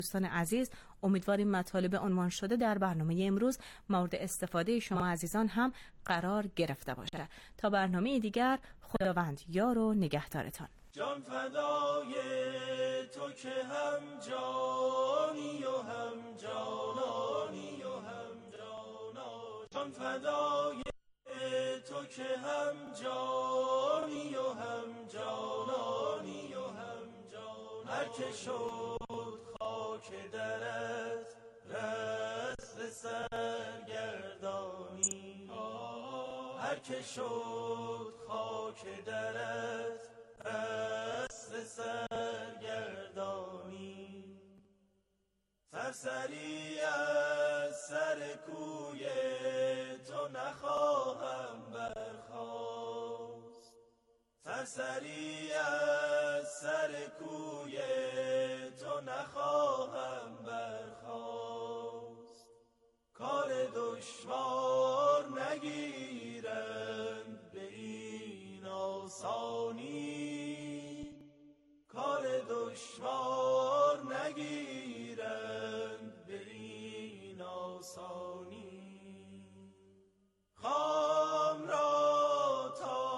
دوستان عزیز، امیدواریم مطالب عنوان شده در برنامه امروز مورد استفاده شما عزیزان هم قرار گرفته باشه. تا برنامه دیگر، خداوند یار و نگهدارتان. جان فدای تو که هم جانی و هم جانانی و هم جانا، جان فدای تو که هم جانی و هم جانانی و هم جانا، هر که شد خاک درت رست سرگردانی، هر که شد خاک درت رست سرگردانی، سرسری از سر کوی تو نخواهم برخاست، سرسری از سر کوی تو نخواهم برخاست، کار دشوار نگیرند به این آسانی، کار دشوار نگیرند به این آسانی، خام را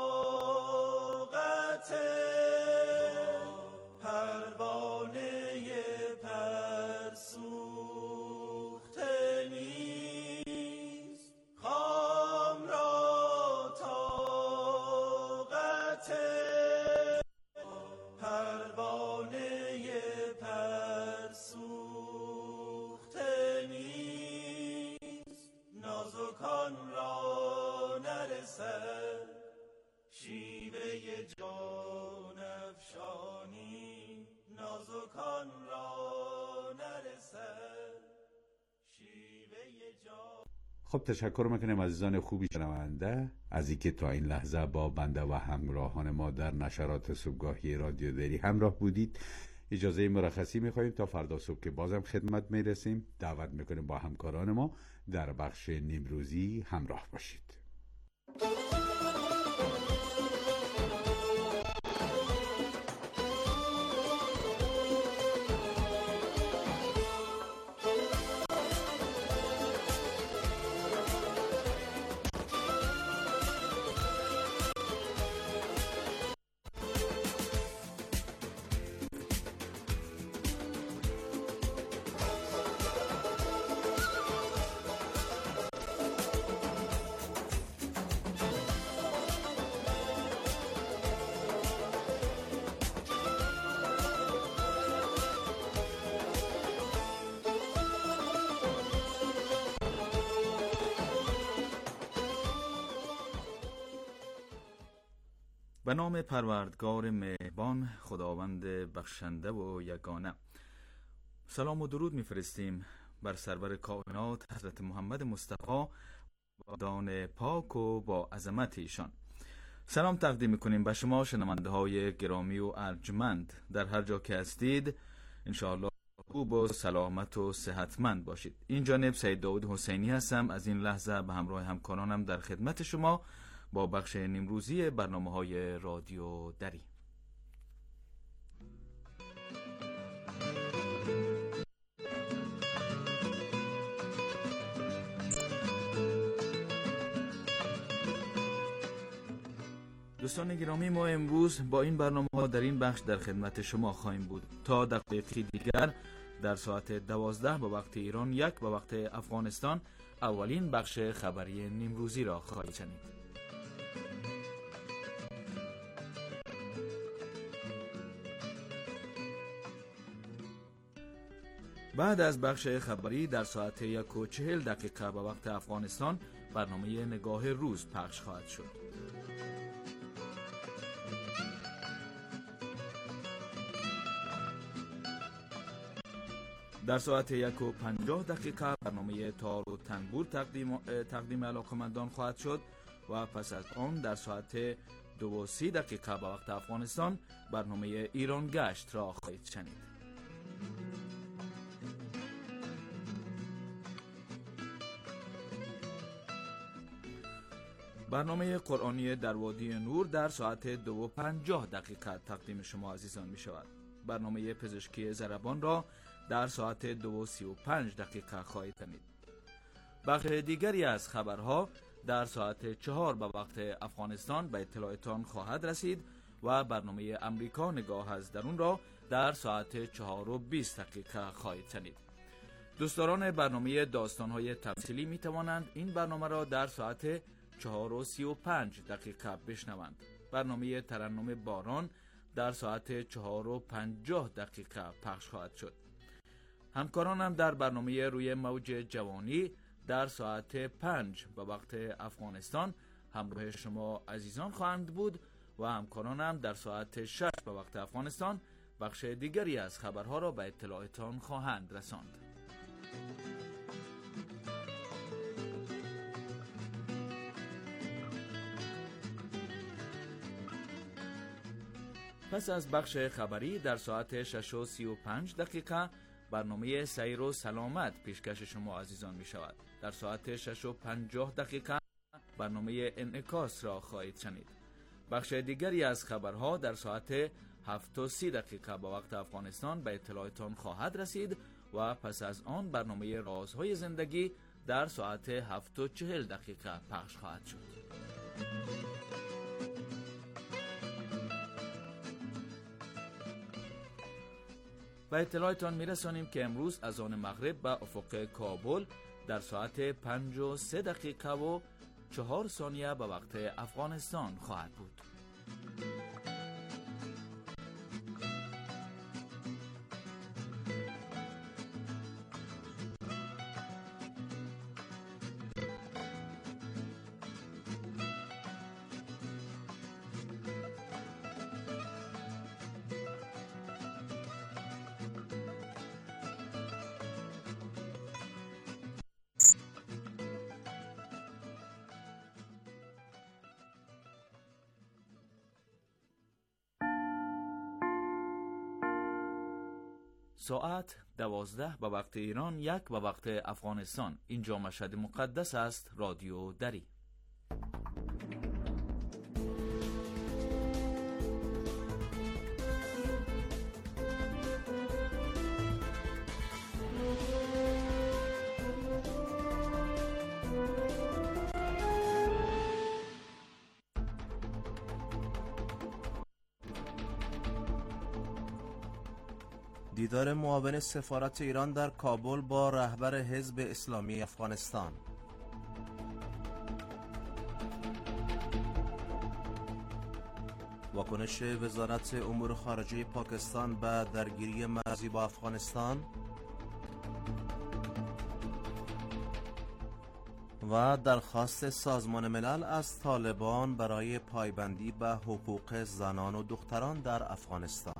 طاقت پروانه پرسوخته نیست، خام را طاقت پروانه پرسوخته نیست، نازکان را نرسد شیوه جان افشانی، نازکان را نرسد شیوه جان. خب تشکر میکنیم عزیزان خوبی شنونده از اینکه تا این لحظه با بنده و همراهان ما در نشرات صبحگاهی رادیو دری همراه بودید. اجازه مرخصی میخواییم تا فردا صبح که بازم خدمت میرسیم. دعوت میکنیم با همکاران ما در بخش نیمروزی همراه باشید. به نام پروردگار مهربان، خداوند بخشنده و یگانه. سلام و درود میفرستیم بر سرور کائنات حضرت محمد مصطفی با دان پاک و با عظمت ایشان. سلام تقدیم میکنیم به شما شنونده های گرامی و ارجمند در هر جا که هستید. انشاءالله خوب و سلامت و صحتمند باشید. این جانب سید داود حسینی هستم. از این لحظه به همراه همکارانم در خدمت شما با بخش نیمروزی برنامه‌های رادیو دری. دوستان گرامی، ما امروز با این برنامه‌ها در این بخش در خدمت شما خواهیم بود. تا دقیقی دیگر در ساعت 12 به وقت ایران، 1 به وقت افغانستان، اولین بخش خبری نیمروزی را خواهید شنید. بعد از بخش خبری در ساعت 1:40 به وقت افغانستان برنامه نگاه روز پخش خواهد شد. در ساعت 1:50 برنامه تار و تنبور تقدیم علاقمندان خواهد شد و پس از آن در ساعت 2:30 به وقت افغانستان برنامه ایران گشت را خواهید شنید. برنامه قرآنی در وادی نور در ساعت 2:50 تقدیم شما عزیزان می شود. برنامه پزشکی ضربان را در ساعت 2:35 خواهید شنید. بخش دیگری از خبرها در ساعت 4 به وقت افغانستان به اطلاعتان خواهد رسید و برنامه امریکا نگاه از درون را در ساعت 4:20 خواهید شنید. دوستداران برنامه داستان‌های تفصیلی می توانند این برنامه را در ساعت 4:35 بشنوند. برنامه ترنم باران در ساعت 4:50 پخش خواهد شد. همکارانم در برنامه روی موج جوانی در ساعت 5 به وقت افغانستان همراه شما عزیزان خواهند بود و همکارانم در ساعت 6 به وقت افغانستان بخش دیگری از خبرها را به اطلاعتان خواهند رساند. پس از بخش خبری در ساعت 6:35 برنامه سیر و سلامت پیشکش شما عزیزان می شود. در ساعت 6:50 برنامه انعکاس را خواهید شنید. بخش دیگری از خبرها در ساعت 7:30 به وقت افغانستان به اطلاعتان خواهد رسید و پس از آن برنامه رازهای زندگی در ساعت 7:40 پخش خواهد شد. و اطلاعتان میرسانیم که امروز از آن مغرب به افق کابل در ساعت 5:03 به وقت افغانستان خواهد بود. ساعت 12 به وقت ایران، 1 به وقت افغانستان. اینجا مشهد مقدس است. رادیو دری. دیدار معاون سفارت ایران در کابل با رهبر حزب اسلامی افغانستان. واکنش وزارت امور خارجه پاکستان به درگیری مرزی با افغانستان و درخواست سازمان ملل از طالبان برای پایبندی به حقوق زنان و دختران در افغانستان.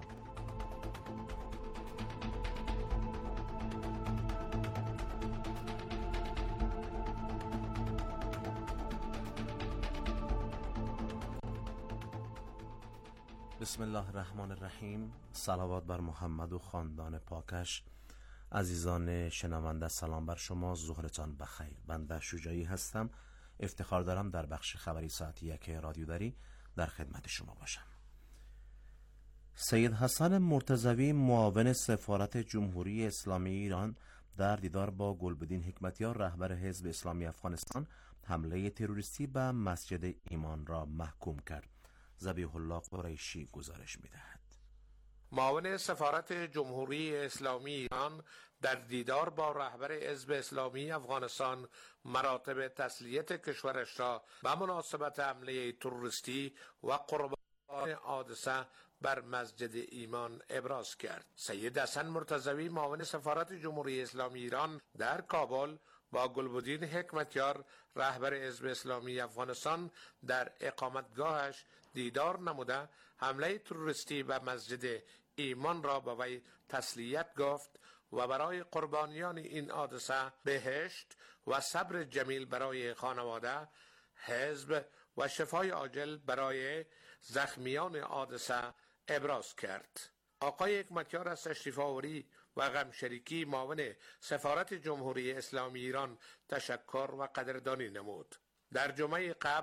بسم الله الرحمن الرحیم. صلوات بر محمد و خاندان پاکش. عزیزان شنونده سلام بر شما، ظهرتان بخیر. بنده شجاعی هستم. افتخار دارم در بخش خبری ساعت 1 رادیو دری در خدمت شما باشم. سید حسن مرتضوی معاون سفارت جمهوری اسلامی ایران در دیدار با گلبدین حکمتیار رهبر حزب اسلامی افغانستان حمله تروریستی به مسجد ایمان را محکوم کرد. ذبیح الله قریشی گزارش می‌دهد. معاون سفارت جمهوری اسلامی ایران در دیدار با رهبر حزب اسلامی افغانستان مراتب تسلیت کشورش را به مناسبت حمله تروریستی و قربانی حادثه بر مسجد ایمان ابراز کرد. سید حسن مرتضوی معاون سفارت جمهوری اسلامی ایران در کابل با گلبدین حکمتیار رهبر حزب اسلامی افغانستان در اقامتگاهش دیدار نموده حمله تروریستی به مسجد ایمان را به وی تسلیت گفت و برای قربانیان این حادثه بهشت و صبر جمیل برای خانواده، حزب و شفای عاجل برای زخمیان حادثه ابراز کرد. آقای حکمتیار از تشریف آوری و غمشریکی معاون سفارت جمهوری اسلامی ایران تشکر و قدردانی نمود. در جمعه قبل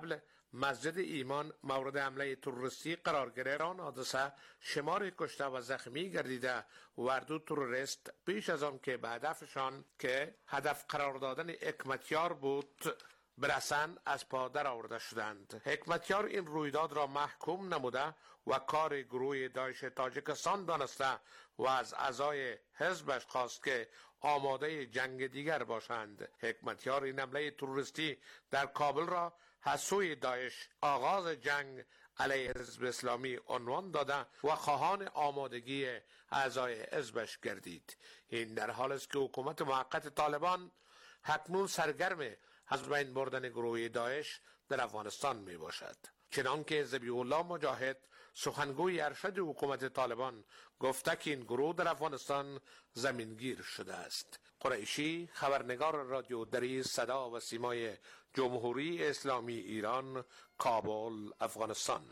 مسجد ایمان مورد حمله تروریستی قرار گرفت. آن حادثه شمار کشته و زخمی گردیده و دو تروریست پیش از آن که به هدفشان که هدف قرار دادن حکمتیار بود برسند از پا در آورده شدند. حکمتیار این رویداد را محکوم نموده و کار گروه داعش تاجیکستان دانسته و از اعضای حزبش خواست که آماده جنگ دیگر باشند. حکمتیار این حمله تروریستی در کابل را از سوی داعش آغاز جنگ علیه حزب اسلامی عنوان داده و خواهان آمادگی اعضای حزبش گردید. این در حال است که حکومت موقت طالبان اکنون سرگرم از بین بردن گروه داعش در افغانستان می باشد. چنانکه ذبیح الله مجاهد سخنگوی ارشد حکومت طالبان گفته که این گروه در افغانستان زمینگیر شده است. قریشی، خبرنگار رادیو دری صدا و سیمای جمهوری اسلامی ایران، کابل، افغانستان.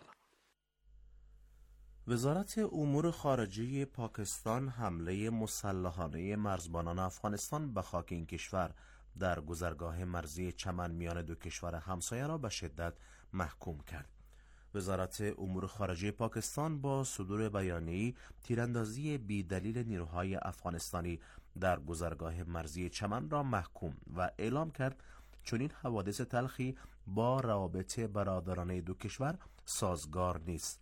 وزارت امور خارجه پاکستان حمله مسلحانه مرزبانان افغانستان به خاک این کشور در گذرگاه مرزی چمن میان دو کشور همسایه را به شدت محکوم کرد. وزارت امور خارجه پاکستان با صدور بیانیه‌ای تیراندازی بی‌دلیل نیروهای افغانستانی در گذرگاه مرزی چمن را محکوم و اعلام کرد چنین حوادث تلخی با روابط برادرانه دو کشور سازگار نیست.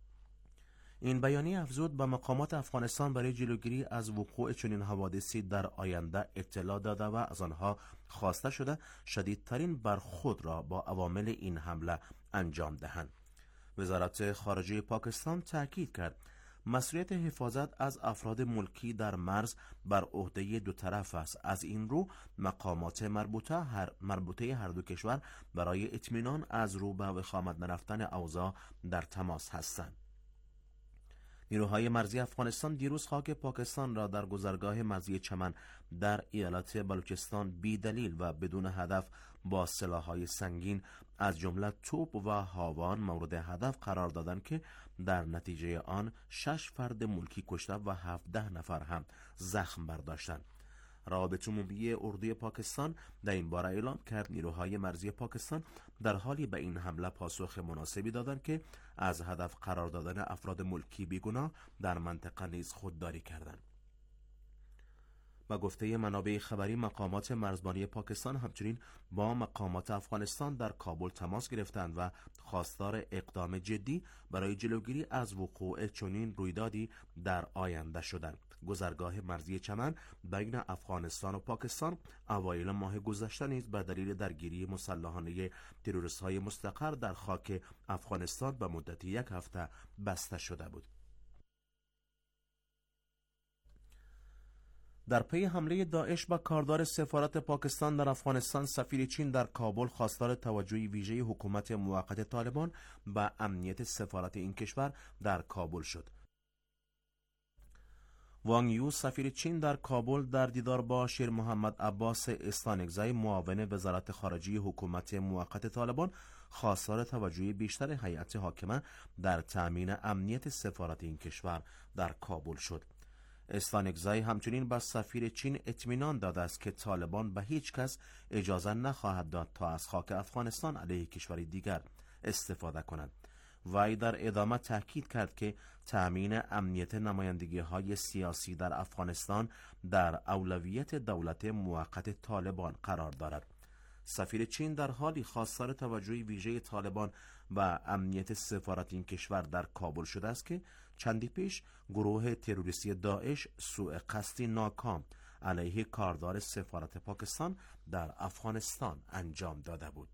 این بیانیه افزود به مقامات افغانستان برای جلوگیری از وقوع چنین حوادثی در آینده اطلاع داده و از آنها خواسته شده شدیدترین برخورد را با عوامل این حمله انجام دهند. وزارت خارجه پاکستان تاکید کرد مسئولیت حفاظت از افراد ملکی در مرز بر عهده دو طرف است. از این رو مقامات مربوطه هر دو کشور برای اطمینان از رو به وخامت نرفتن اوضاع در تماس هستند. نیروهای مرزی افغانستان دیروز خاک پاکستان را در گذرگاه مرزی چمن در ایالت بلوچستان بی دلیل و بدون هدف با سلاح‌های سنگین از جمله توپ و هاوان مورد هدف قرار دادند که در نتیجه آن 6 فرد ملکی کشته و 17 نفر هم زخم برداشتند. روابط عمومی اردوی پاکستان در این باره اعلام کرد نیروهای مرزی پاکستان در حالی به این حمله پاسخ مناسبی دادند که از هدف قرار دادن افراد ملکی بیگناه در منطقه نیز خودداری کردند. با گفته منابع خبری مقامات مرزبانی پاکستان همچنین با مقامات افغانستان در کابل تماس گرفتند و خواستار اقدام جدی برای جلوگیری از وقوع چنین رویدادی در آینده شدند. گذرگاه مرزی چمن بین افغانستان و پاکستان اوایل ماه گذشته نیز به دلیل درگیری مسلحانه تروریست‌های مستقر در خاک افغانستان به مدت 1 هفته بسته شده بود. در پی حمله داعش به کاردار سفارت پاکستان در افغانستان، سفیر چین در کابل خواستار توجه ویژه حکومت موقت طالبان به امنیت سفارت این کشور در کابل شد. وانگ یو سفیر چین در کابل در دیدار با شیر محمد عباس استانگزی معاون وزارت خارجه حکومت موقت طالبان خواستار توجه بیشتر هیئت حاکمه در تأمین امنیت سفارت این کشور در کابل شد. استانگزی همچنین به سفیر چین اطمینان داده است که طالبان به هیچ کس اجازه نخواهد داد تا از خاک افغانستان علیه کشوری دیگر استفاده کنند. وی در ادامه تاکید کرد که تأمین امنیت نمایندگی‌های سیاسی در افغانستان در اولویت دولت موقت طالبان قرار دارد. سفیر چین در حالی خواستار توجه ویژه طالبان و امنیت سفارت این کشور در کابل شده است که چندی پیش گروه تروریستی داعش سوء قصدی ناکام علیه کاردار سفارت پاکستان در افغانستان انجام داده بود.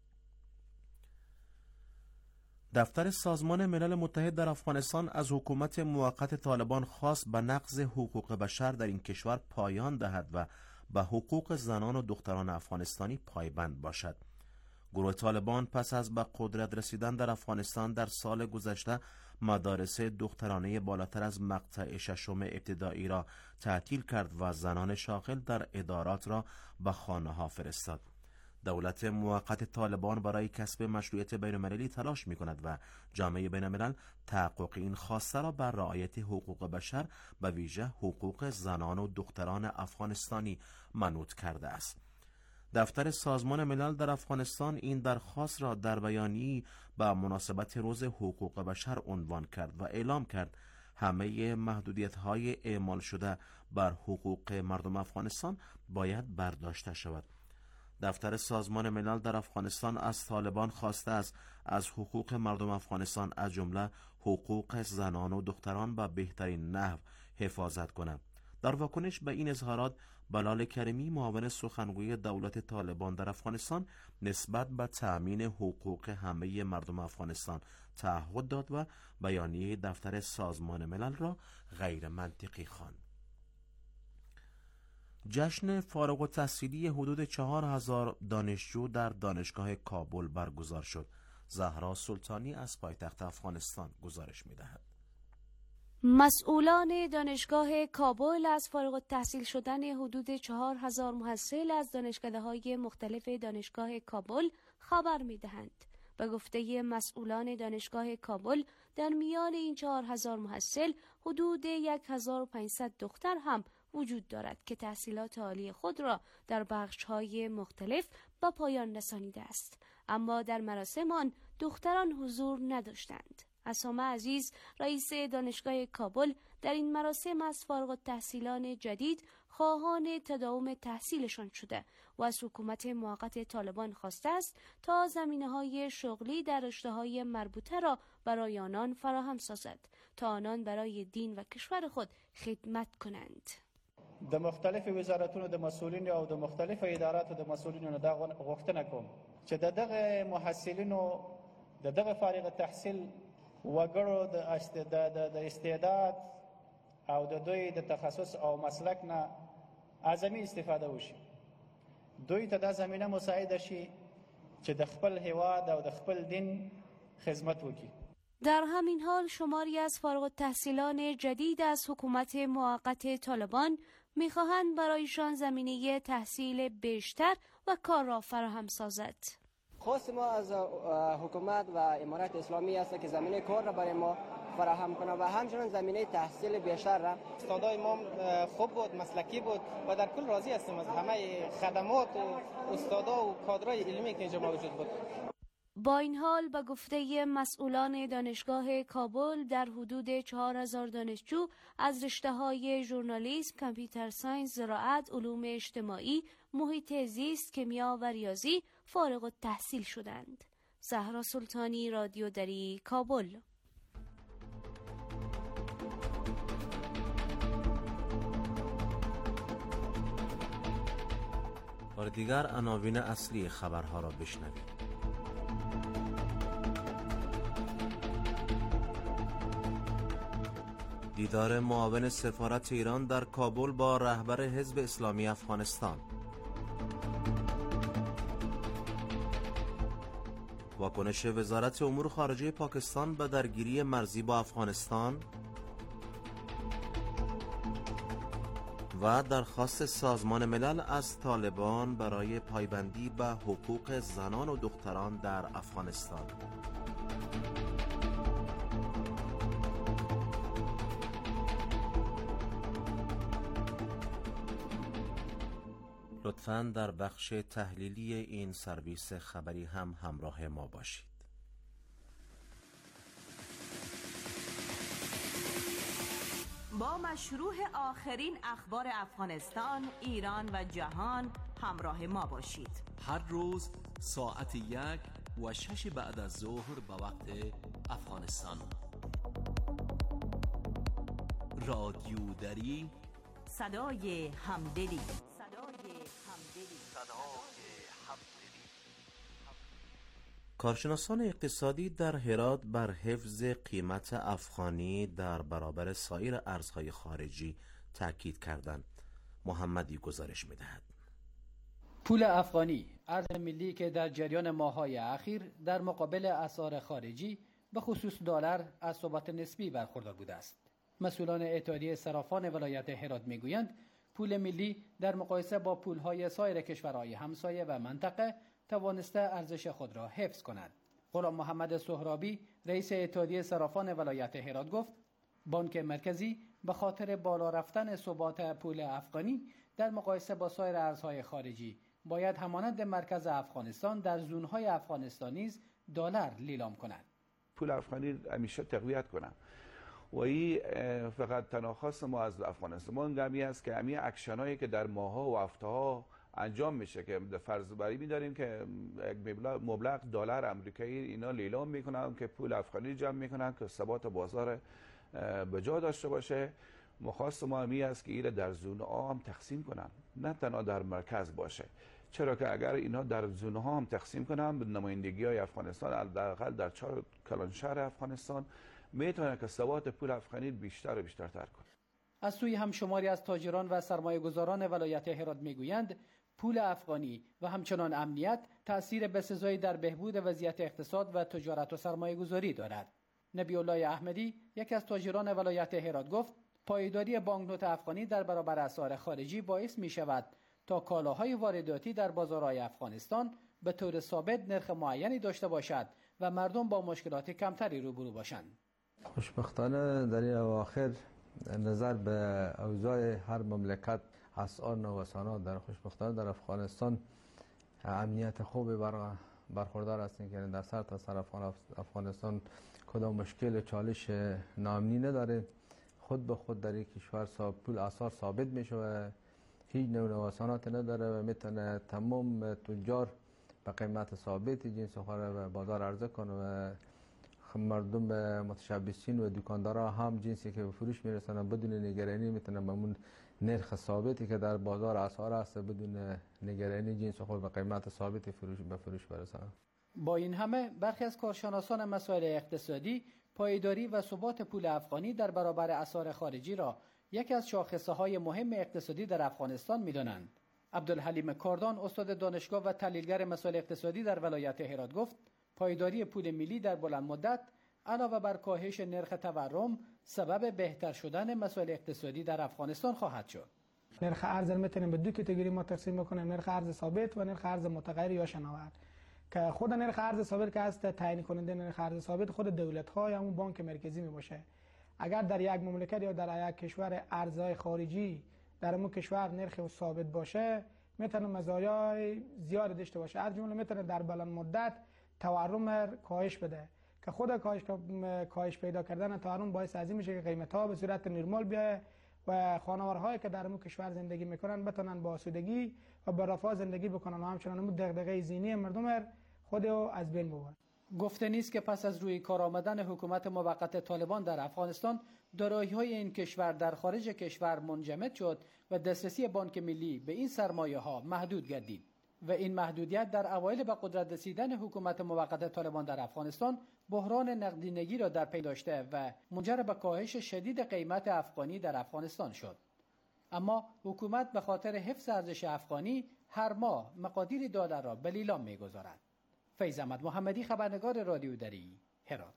دفتر سازمان ملل متحد در افغانستان از حکومت موقت طالبان خواست به نقض حقوق بشر در این کشور پایان دهد و به حقوق زنان و دختران افغانستانی پایبند باشد. گروه طالبان پس از به قدرت رسیدن در افغانستان در سال گذشته مدارس دخترانه بالاتر از مقطع 6 ابتدایی را تعطیل کرد و زنان شاغل در ادارات را به خانه‌ها فرستاد. دولت موقت طالبان برای کسب مشروعیت بین‌المللی تلاش می‌کند و جامعه بین‌الملل تحقق این خواسته را بر رعایت حقوق بشر به ویژه حقوق زنان و دختران افغانستانی منوط کرده است. دفتر سازمان ملل در افغانستان این درخواست را در بیانیه‌ای به مناسبت روز حقوق بشر عنوان کرد و اعلام کرد همه محدودیت‌های اعمال شده بر حقوق مردم افغانستان باید برداشته شود. دفتر سازمان ملل در افغانستان از طالبان خواسته است از حقوق مردم افغانستان از جمله حقوق زنان و دختران به بهترین نحو حفاظت کند. در واکنش به این اظهارات، بلال کریمی معاون سخنگوی دولت طالبان در افغانستان نسبت به تأمین حقوق همه مردم افغانستان تعهد داد و بیانیه دفتر سازمان ملل را غیر منطقی خواند. جشن فارغ التحصیلی حدود 4000 دانشجو در دانشگاه کابل برگزار شد. زهرا سلطانی از پایتخت افغانستان گزارش می‌دهد. مسئولان دانشگاه کابل از فارغ التحصیل شدن حدود 4000 محصل از دانشکده‌های مختلف دانشگاه کابل خبر می‌دهند. به گفته مسئولان دانشگاه کابل، در میان این 4000 محصل حدود 1500 دختر هم وجود دارد که تحصیلات عالی خود را در بخش‌های مختلف به پایان رسانیده است، اما در مراسم آن دختران حضور نداشتند. عصام عزیز، رئیس دانشگاه کابل، در این مراسم از فارغ التحصیلان جدید خواهان تداوم تحصیلشان شده و از حکومت موقت طالبان خواسته است تا زمینه‌های شغلی در رشته‌های مربوطه را برای آنان فراهم سازد تا آنان برای دین و کشور خود خدمت کنند. د مختلف وزارتونو د مسؤلین او د مختلف اداراتو د مسؤلینو دا غوښتنه کوم چې دغه محصلینو دغه فارغ التحصیل وګړو د استعداد او د دوی د تخصص او مسلک نه اعظمي استفاده وشي. دوی ته دا زمینه مساعده شي چې د خپل هیواد او د خپل دین خدمت وکړي. در همین حال شماری از فارغ التحصیلان جدید از حکومت موقت طالبان می‌خواهند برایشان زمینه تحصیل بیشتر و کار را فراهم سازد. خواست ما از حکومت و امارت اسلامی است که زمینه کار را برای ما فراهم کنه و همچنین زمینه تحصیل بیشتر را. استادای ما خوب بود، مسلکی بود و در کل راضی هستیم از همه خدمات و استادا و کادرای علمی که اینجا موجود بود. با این حال به گفته مسئولان دانشگاه کابل در حدود 4000 دانشجو از رشته‌های ژورنالیسم، کامپیوتر ساینس، زراعت، علوم اجتماعی، محیط زیست، کیمیا و ریاضی فارغ التحصیل شدند. زهرا سلطانی، رادیو دری، کابل. بار دیگر عناوین اصلی خبرها را بشنوید. دیدار معاون سفارت ایران در کابل با رهبر حزب اسلامی افغانستان. واکنش وزارت امور خارجه پاکستان به درگیری مرزی با افغانستان و درخواست سازمان ملل از طالبان برای پایبندی به حقوق زنان و دختران در افغانستان. لطفاً در بخش تحلیلی این سرویس خبری هم همراه ما باشید. با مشروع آخرین اخبار افغانستان، ایران و جهان همراه ما باشید. هر روز ساعت 1 و 6 بعد از ظهر به وقت افغانستان. رادیو دری، صدای همدلی. کارشناسان اقتصادی در هرات بر حفظ قیمت افغانی در برابر سایر ارزهای خارجی تاکید کردند. محمدی گزارش می‌دهد. پول افغانی، ارز ملی که در جریان ماه‌های اخیر در مقابل اسعار خارجی به خصوص دلار از ثبات نسبی برخوردار بوده است. مسئولان اتحادیه صرافان ولایت هرات میگویند پول ملی در مقایسه با پول‌های سایر کشورهای همسایه و منطقه توانسته ارزش خود را حفظ کند. غلام محمد سهرابی، رئیس اتحادیه صرافان ولایت هرات گفت بانک مرکزی به خاطر بالا رفتن ثبات پول افغانی در مقایسه با سایر ارزهای خارجی باید همانند مرکز افغانستان در زونهای افغانستان نیز دلار لیلام کنند. پول افغانی همیشه تقویت کنم و این فقط تنها خاص ما از افغانستان. ما همی است که همین اکشنایی که در ماها و هفته‌ها انجام میشه که فرض بری می‌داریم که یک مبلغ دلار آمریکایی اینا لیلام میکنن که پول افغانی جمع میکنن که ثبات بازار به جا داشته باشه. مخواست ما همی است که این در زون ها هم تقسیم کنن، نه تنها در مرکز باشه. چرا که اگر اینا در زون ها هم تقسیم کنن به نمایندگی های افغانستان، حداقل در 4 کلان شهر افغانستان، میتونه که ثبات پول افغانی بیشتر و بیشتر تر کنه. از سوی هم شماری از تاجران و سرمایه‌گذاران ولایت هرات میگویند پول افغانی و همچنان امنیت تأثیر بسزایی در بهبود وضعیت اقتصاد و تجارت و سرمایه‌گذاری دارد. نبی الله احمدی، یکی از تاجران ولایت هرات، گفت پایداری بانکنوت افغانی در برابر اسعار خارجی باعث می شود تا کالاهای وارداتی در بازارهای افغانستان به طور ثابت نرخ معینی داشته باشد و مردم با مشکلات کمتری روبرو باشند. خوشبختانه در این اواخر نظر به اوضاع هر مملکت اسعار نوسانات در خوشبختانه در افغانستان امنیت خوبی برخوردار هستیم که در سر تا سر افغانستان کدام مشکل چالش نامنی نداره. خود به خود در این کشور پول اسعار ثابت میشه و هیچ نوع نوسانات نداره و میتونه تمام تجار به قیمت ثابت جنس خوره و بازار عرضه کنه و مردم متشبثین و دکاندارا هم جنسی که به فروش میرسن بدون نگرانی میتونن همون نرخ ثابتی که در بازار اسعار هست بدون نگرانی جنس خود به قیمت ثابت به فروش برسن. با این همه برخی از کارشناسان مسائل اقتصادی پایداری و ثبات پول افغانی در برابر اسعار خارجی را یکی از شاخصه‌های مهم اقتصادی در افغانستان می‌دانند. عبدالحلیم کاردان، استاد دانشگاه و تحلیلگر مسائل اقتصادی در ولایت هرات، گفت پایداری پول ملی در بلند مدت علاوه بر کاهش نرخ تورم سبب بهتر شدن مسائل اقتصادی در افغانستان خواهد شد. نرخ ارز میتونیم به دو کاتگوری ما تقسیم بکنیم، نرخ ارز ثابت و نرخ ارز متغیر یا شناور. که خود نرخ ارز ثابت که است تعیین کننده نرخ ارز ثابت خود دولت ها یا همون بانک مرکزی می باشه. اگر در یک مملکت یا در یک کشور ارزهای خارجی در اون کشور نرخ ثابت باشه میتونه مزایای زیاد داشته باشه. از جمله میتونه در بلند مدت تورم کاهش بده که خود کاهش پیدا کردن تورم باعث از این میشه که قیمت ها به صورت نرمال بیاد و خانوارهایی که در اون کشور زندگی میکنن بتونن با آسودگی و با رفاه زندگی بکنن و همچنان اون دغدغه ذهنی مردم خود از بین ببرن. گفته نیست که پس از روی کار آمدن حکومت موقت طالبان در افغانستان دارایی‌های این کشور در خارج کشور منجمد شد و دسترسی بانک ملی به این سرمایه‌ها محدود گردید و این محدودیت در اوایل به قدرت رسیدن حکومت موقت طالبان در افغانستان بحران نقدینگی را در پی داشته و منجر به کاهش شدید قیمت افغانی در افغانستان شد. اما حکومت به خاطر حفظ ارزش افغانی هر ماه مقادیر دلار را به لیلام می‌گذارد. فیض احمد محمدی، خبرنگار رادیو دری، هرات.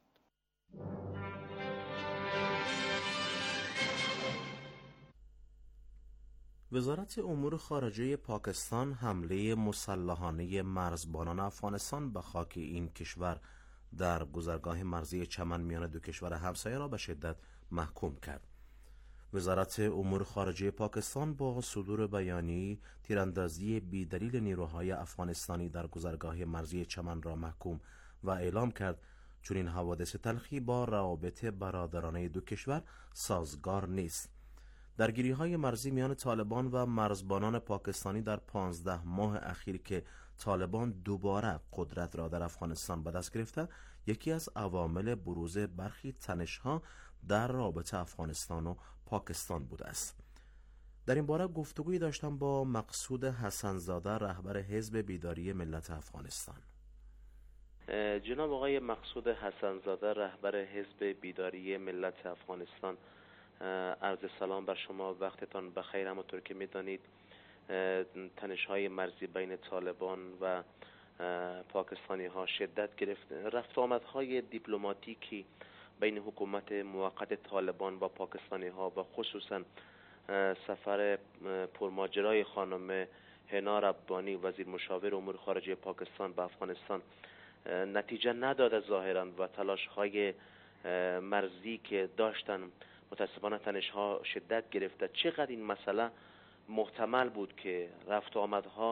وزارت امور خارجه پاکستان حمله مسلحانه مرزبانان افغانستان به خاک این کشور در گذرگاه مرزی چمن میان دو کشور همسایه را به شدت محکوم کرد. وزارت امور خارجه پاکستان با صدور بیانیه‌ای تیراندازی بی‌دلیل نیروهای افغانستانی در گذرگاه مرزی چمن را محکوم و اعلام کرد چون این حوادث تلخی با روابط برادرانه دو کشور سازگار نیست. درگیری‌های مرزی میان طالبان و مرزبانان پاکستانی در 15 ماه اخیر که طالبان دوباره قدرت را در افغانستان به دست گرفته یکی از عوامل بروز برخی تنش‌ها در رابطه افغانستان و پاکستان بوده است. در این باره گفتگویی داشتم با مقصود حسن‌زاده، رهبر حزب بیداری ملت افغانستان. جناب آقای مقصود حسن‌زاده، رهبر حزب بیداری ملت افغانستان، عرض سلام بر شما، وقتتان بخیر. همونطور که میدانید تنش‌های مرزی بین طالبان و پاکستانی ها شدت گرفت. رفت آمدهای دیپلماتیکی بین حکومت موقت طالبان و پاکستانی ها و خصوصا سفر پرماجرای خانم هنا ربانی، وزیر مشاور امور خارجه پاکستان به افغانستان، نتیجه نداده ظاهرا و تلاش های مرزی که داشتن متاسفانه تنش ها شدت گرفته. چقدر این مسئله محتمل بود که رفت آمدها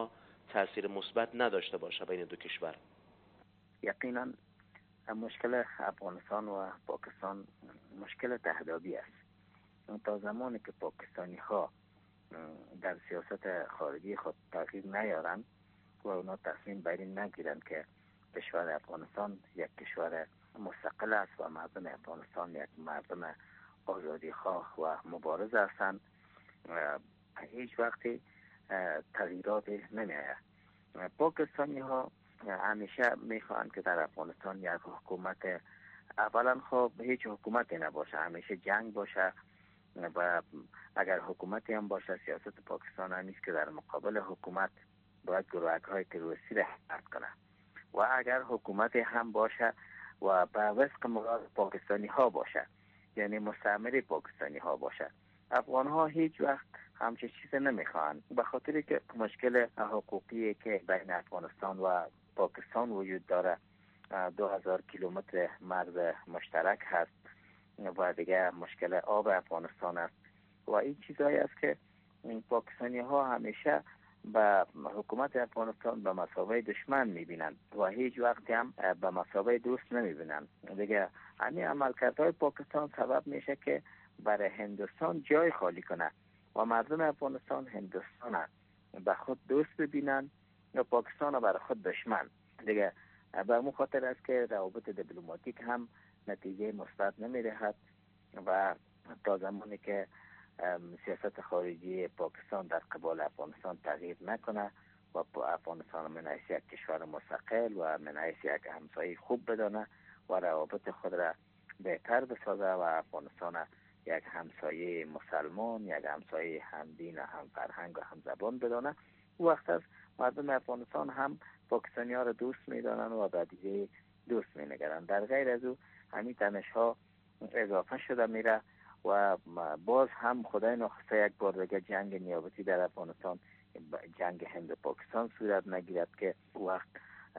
تاثیر مثبت نداشته باشه بین دو کشور؟ یقینا مشکل افغانستان و پاکستان مشکل تهدابی است. تا زمانی که پاکستانی ها در سیاست خارجی خود تغییر نیارند و اونا تصمیم بر این نگیرند که کشور افغانستان یک کشور مستقل است و مردم افغانستان یک مردم آزادی خواه و مبارز هستند، هیچ وقتی تغییرات نمی‌آید. پاکستانی ها همیشه میخواهند که در افغانستان یک حکومت، اولا خب هیچ حکومتی نباشه، همیشه جنگ باشه و اگر حکومتی هم باشه سیاست پاکستان همیشه که در مقابل حکومت باید گروه‌های تروریستی را حمایت کنه و اگر حکومتی هم باشه و به وفق مراد پاکستانی ها باشه، یعنی مستعمره پاکستانی ها باشه. افغان ها هیچ وقت همچه چیز نمیخوان، به خاطر که مشکل حقوقی که بین افغانستان و پاکستان وجود داره، 2000 کیلومتر مرز مشترک هست و دیگه مشکل آب افغانستان است و این چیزایی است که پاکستانی ها همیشه به حکومت افغانستان به مثابه دشمن میبینند و هیچ وقت هم به مثابه دوست نمیبینند. دیگه همین عملکردهای پاکستان سبب میشه که برای هندوستان جای خالی کنه و مردم افغانستان هندوستان به خود دوست ببینند و پاکستان رو برای خود دشمن. دیگه به اون خاطر است که روابط دیپلماتیک هم نتیجه مثبت نمیدهد و تا زمانی که سیاست خارجی پاکستان در قبال افغانستان تغییر نکنه و افغانستان من حیث یک کشور مستقل و من حیث یک همسایه خوب بدانه و روابط خود را بهتر بسازه و افغانستان یک همسایه مسلمان، یک همسایه همدین و هم فرهنگ و هم زبان بدانه، وقت است مردم افغانستان هم پاکستانی ها را دوست میدانند و به دیگه دوست می نگرند. در غیر از او همین تنش ها اضافه شده میره و باز هم خدای نخواسته یک بار دیگه جنگ نیابتی در افغانستان، جنگ هند و پاکستان صورت نگیرد که وقت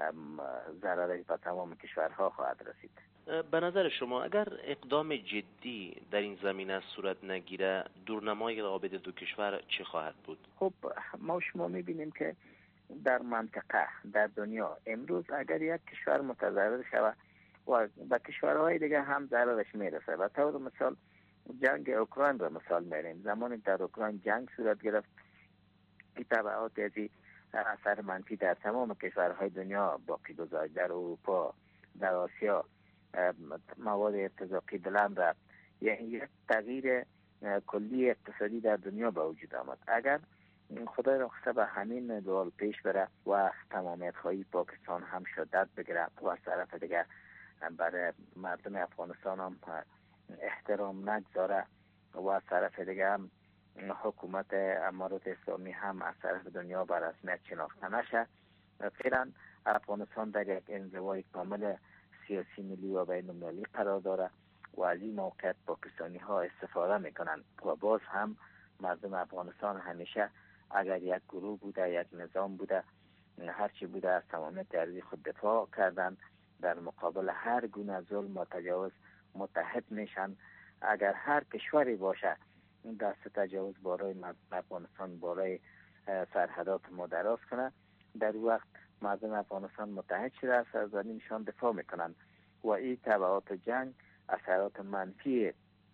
ضرری به تمام کشورها خواهد رسید. به نظر شما اگر اقدام جدی در این زمینه صورت نگیره دورنمای روابط دو کشور چه خواهد بود؟ خب ما شما میبینیم که در منطقه در دنیا امروز اگر یک کشور متضرر شود و به کشورهای دیگه هم ضررش میرسه. و طور مثال جنگ اوکراین را مثال میریم، زمانی در اوکراین جنگ صورت گرفت این تبعات از اثر منفی در تمام کشورهای دنیا باقی گذاشت. در اروپا، در آسیا مواد ارتزاقی بلند رفت، یعنی یک تغییر کلی اقتصادی در دنیا به وجود آمد. اگر خدای نخواسته به همین دول پیش بره و تمامیت خواهی پاکستان هم شدت بگیره و از طرف دیگر برای مردم افغانستان هم احترام نگذاره و از طرف دیگر هم حکومت امارات اسلامی هم از طرف دنیا بر رسمیت شناخته نشه، فعلا افغانستان در یک انزوای کامل سیاسی ملی و بین المللی قرار داره و از این موقعیت پاکستانی ها استفاده میکنن و باز هم مردم افغانستان همیشه اگر یک گروه بوده، یک نظام بوده، هرچی بوده از تمامیت ارضی خود دفاع کردن، در مقابل هر گونه ظلم و تجاوز متحد میشن. اگر هر کشوری باشه دست تجاوز بالای افغانستان بالای سرحدات ما دراز کنه، در وقت مردم افغانستان متحد شده از سرزمینشان دفاع میکنن و این تبعات جنگ اثرات منفی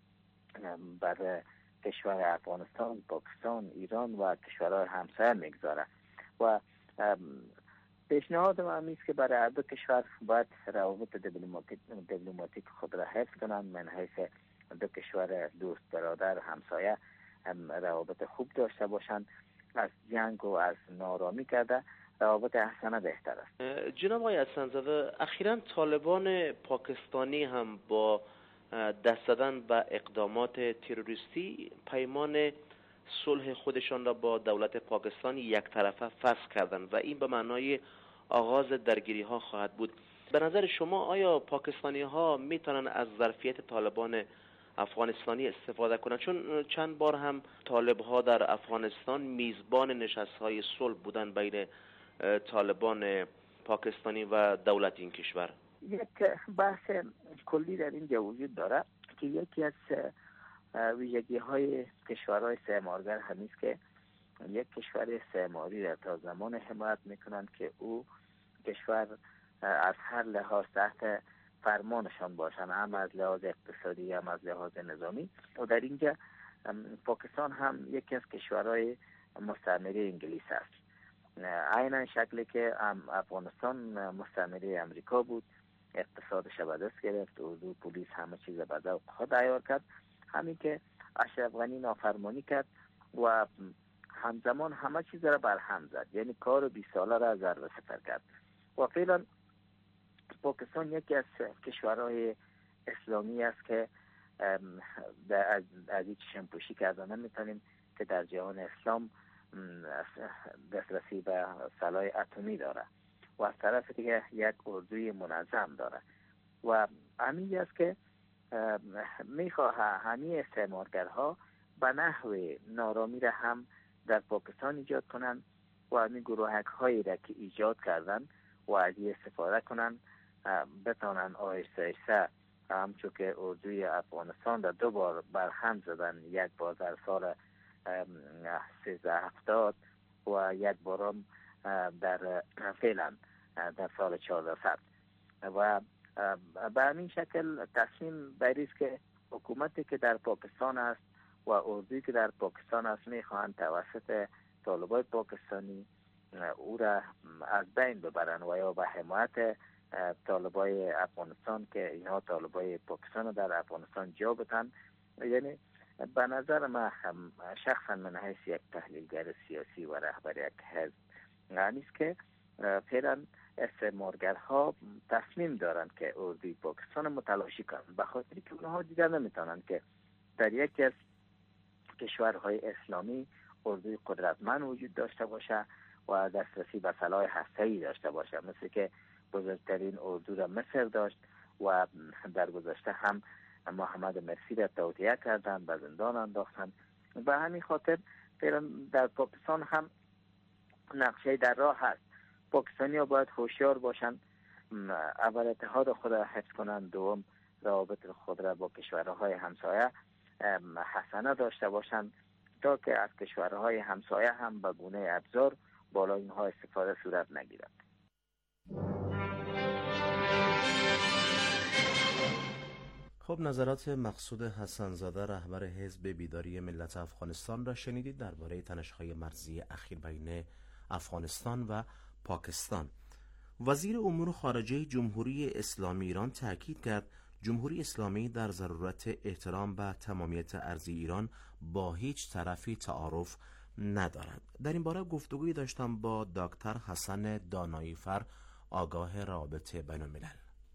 بر کشور افغانستان، پاکستان، ایران و کشورهای همسایه میگذاره و پیشنهاد من است که برای هر دو کشور باید روابط دیپلماتیک خود را حفظ کنند، من حیث دو کشور دوست برادر همسایه روابط خوب داشته باشند، از جنگ و از نارامی کرده روابط احسنه بهتر است. جناب آقای حسن‌زاده، اخیراً طالبان پاکستانی هم با دست زدن به اقدامات تروریستی پیمان صلح خودشان را با دولت پاکستان یک طرفه فسخ کردند و این به معنای آغاز درگیری ها خواهد بود. به نظر شما آیا پاکستانی ها میتونن از ظرفیت طالبان افغانستانی استفاده کنند؟ چون چند بار هم طالب ها در افغانستان میزبان نشست های صلح بودن بین طالبان پاکستانی و دولت این کشور. یک بحث کلی در اینجا وجود داره که یکی از ویژگی های کشورهای استعمارگر همیست که یک کشور استعماری را تا زمان حمایت میکنند که او کشور از هر لحاظ تحت فرمانشان باشند، هم از لحاظ اقتصادی هم از لحاظ نظامی. و در اینجا پاکستان هم یکی از کشورهای مستعمره انگلیس است، عیناً شکلی که افغانستان مستعمره امریکا بود، اقتصادش به دست گرفت، اردو پلیس همه چیز به ذوق خود عیار کرد، همین که اشرف غنی نافرمانی کرد و همزمان همه چیز را برهم زد، یعنی کار 20 ساله را ضرب صفر کرد. و فعلا پاکستان یکی از کشورهای اسلامی است که از این چشم‌پوشی کرده نمیتونیم که در جهان اسلام دسترسی به سلاح اتمی داره و از طرف دیگه یک اردوی منظم داره و همین است که میخواه همین استعمارگرها به نحو نارامی را هم در پاکستان ایجاد کنند و همین گروهک هایی را که ایجاد کردن و از این استفاده کنند بتانن آهسته آهسته همچون که اردوی افغانستان در 2 بار برهم زدن، یک بار در سال 1370 و یک بارم در فعلا در سال 1400 و به همین شکل تصمیم بریست که حکومتی که در پاکستان است و اردویی که در پاکستان است میخواهند توسط طالبای پاکستانی او را از بین ببرن و یا به حمایت طالبای افغانستان که اینها طالبای پاکستان در افغانستان جا بدن. یعنی به نظر من شخصا من حیث یک تحلیلگر سیاسی و رهبر یک حزب نیست که فعلا استعمارگرها تصمیم دارند که اردوی پاکستان متلاشی کنند، به خاطر که اونها دیگر نمیتونند که در یکی از کشورهای اسلامی اردوی قدرتمند وجود داشته باشه و دسترسی به سلاح هسته‌ای داشته باشه، مثل که بزرگترین اردو را مصر داشت و در گذشته هم محمد مرسی را توطئه کردند، به زندان انداختند. به همین خاطر فعلا در پاکستان هم نقشه در راه هست. پاکستانی ها باید هوشیار باشند، اول اتحاد خود را حفظ کنند، دوم روابط خود را با کشورهای همسایه حسنه داشته باشند تا که از کشورهای همسایه هم به گونه ابزار بالا اینها استفاده صورت نگیرد. خب نظرات مقصود حسن‌زاده رهبر حزب بیداری ملت افغانستان را شنیدید درباره تنش‌های مرزی اخیر بین افغانستان و پاکستان. وزیر امور خارجه جمهوری اسلامی ایران تاکید کرد جمهوری اسلامی در ضرورت احترام به تمامیت ارضی ایران با هیچ طرفی تعارف ندارد. در این باره گفتگویی داشتم با دکتر حسن داناییفر، آگاه روابط بین الملل.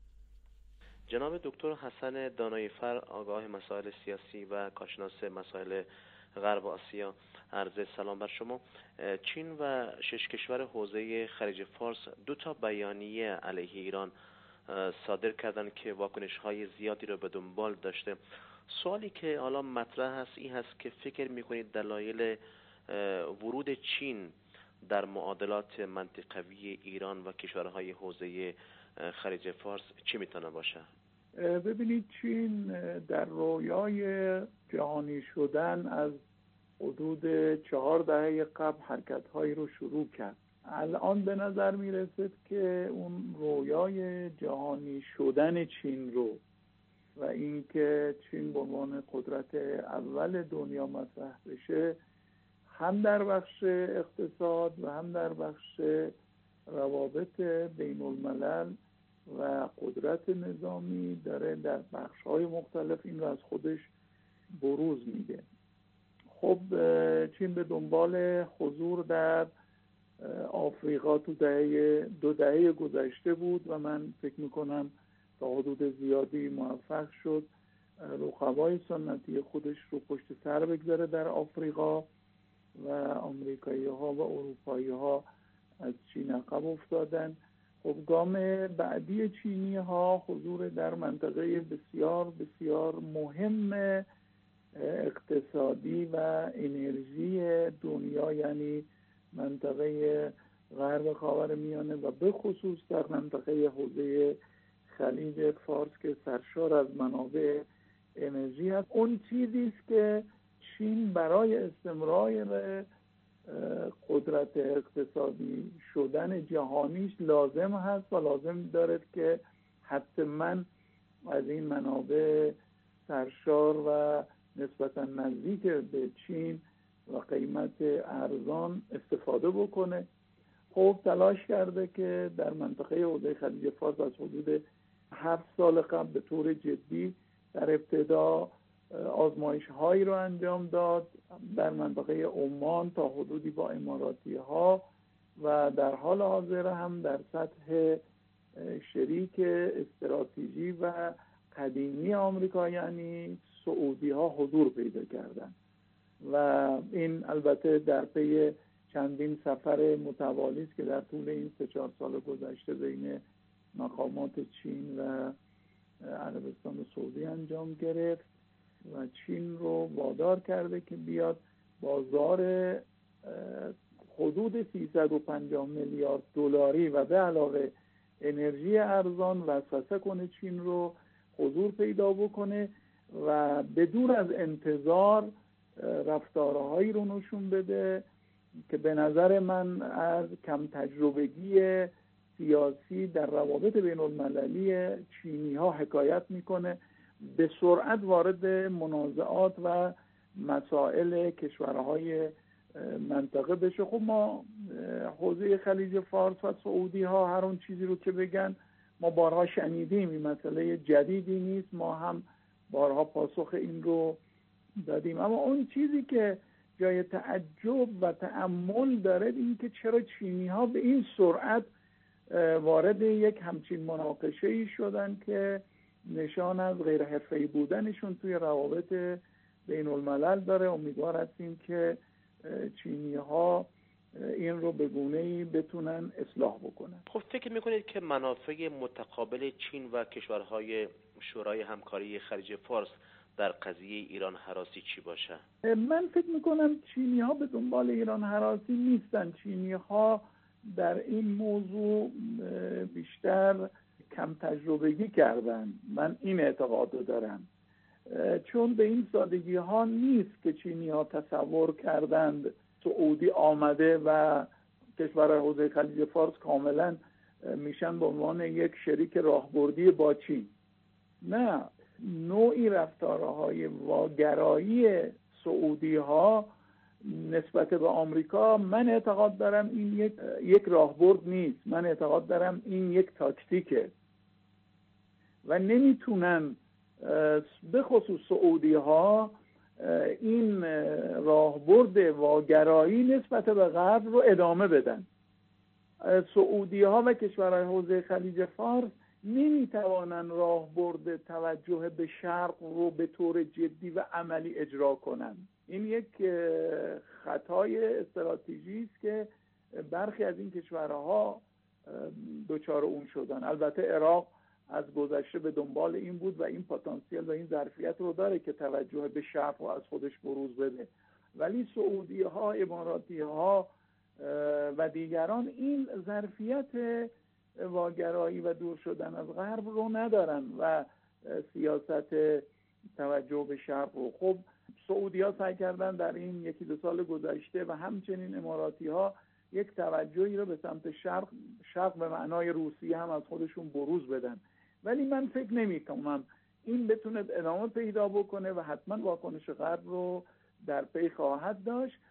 جناب دکتر حسن داناییفر، آگاه مسائل سیاسی و کارشناس مسائل غرب آسیا، عرض سلام بر شما. چین و 6 کشور حوزه خلیج فارس 2 بیانیه علیه ایران صادر کردند که واکنش‌های زیادی را به دنبال داشته. سوالی که حالا مطرح است این هست که فکر می‌کنید دلایل ورود چین در معادلات منطقوی ایران و کشورهای حوزه خلیج فارس چی میتونه باشه؟ ببینید، چین در رویای جهانی شدن از حدود 4 دهه قبل حرکت‌هایی رو شروع کرد. الان به نظر میرسد که اون رویای جهانی شدن چین رو و اینکه چین به عنوان قدرت اول دنیا مطرح بشه، هم در بخش اقتصاد و هم در بخش روابط بین الملل و قدرت نظامی داره در بخش‌های مختلف این رو از خودش بروز میده. خب چین به دنبال حضور در آفریقا تو 2 دهه گذشته بود و من فکر میکنم تا حدود زیادی موفق شد رقبای سنتی خودش رو پشت سر بگذاره در آفریقا و آمریکایی ها و اروپایی ها از چین عقب افتادن. خب گام بعدی چینی ها حضور در منطقه بسیار بسیار مهم اقتصادی و انرژی دنیا، یعنی منطقه غرب خاورمیانه و به خصوص در منطقه حوزه خلیج فارس که سرشار از منابع انرژی هست. اون چیزی است که چین برای استمرار قدرت اقتصادی شدن جهانیش لازم هست و لازم داره که حتما از این منابع سرشار و نسبتا نزدیک به چین و قیمت ارزان استفاده بکنه. خب تلاش کرده که در منطقه حوزه خلیج فارس از حدود 7 سال قبل به طور جدی در ابتدا آزمایش هایی رو انجام داد در منطقه عمان تا حدودی با اماراتی ها و در حال حاضر هم در سطح شریک استراتژی و قدیمی آمریکا یعنی سعودی ها حضور پیدا کردن و این البته در پی چندین سفر متوالی است که در طول این 3-4 سال گذشته بین مقامات چین و عربستان سعودی انجام گرفت و چین رو وادار کرده که بیاد بازار حدود 350 میلیارد دلاری و به علاوه انرژی ارزان وسوسه کنه، چین رو حضور پیدا بکنه و بدون از انتظار رفتارهایی رو نشون بده که به نظر من از کم تجربگی سیاسی در روابط بین المللی چینی ها حکایت میکنه، به سرعت وارد منازعات و مسائل کشورهای منطقه بشه. خب ما حوزه خلیج فارس و سعودی ها هر اون چیزی رو که بگن ما بارها شنیدیم، این مسئله جدیدی نیست، ما هم بارها پاسخ این رو دادیم. اما اون چیزی که جای تعجب و تأمل داره این که چرا چینی ها به این سرعت وارد یک همچین مناقشه‌ای شدن که نشان از غیر حرفه‌ای بودنشون توی روابط بین الملل داره. امیدوار هستیم که چینی ها این رو به گونه‌ای بتونن اصلاح بکنن. خب فکر میکنید که منافع متقابل چین و کشورهای شورای همکاری خلیج فارس در قضیه ایران هراسی چی باشه؟ من فکر میکنم چینی ها به دنبال ایران هراسی نیستن. چینی ها در این موضوع بیشتر کم تجربگی کردن، من این اعتقاد رو دارم، چون به این سادگی ها نیست که چینی ها تصور کردند سعودی آمده و کشورهای حوزه خلیج فارس کاملا میشن به عنوان یک شریک راهبردی با چین. نه، نوعی رفتارهای واگرایی سعودی ها نسبت به آمریکا من اعتقاد دارم این یک راهبرد نیست، من اعتقاد دارم این یک تاکتیکه و نمیتونن به خصوص سعودی ها این راهبرد واگرایی نسبت به غرب رو ادامه بدن. سعودی ها و کشورهای حوزه خلیج فارس نمیتوانن راهبرد توجه به شرق رو به طور جدی و عملی اجرا کنن. این یک خطای استراتژی است که برخی از این کشورها دچار اون شدن. البته عراق از گذشته به دنبال این بود و این پتانسیل و این ظرفیت رو داره که توجه به شرق رو از خودش بروز بده، ولی سعودی ها، اماراتی ها و دیگران این ظرفیت واگرایی و دور شدن از غرب رو ندارن و سیاست توجه به شرق رو. خب سعودی ها سعی کردن در این 1-2 سال گذشته و همچنین اماراتی ها یک توجهی رو به سمت شرق به معنای روسیه هم از خودشون بروز بدن، ولی من فکر نمی کنم این بتونه ادامه پیدا بکنه و حتما واکنش غرب رو در پی خواهد داشت.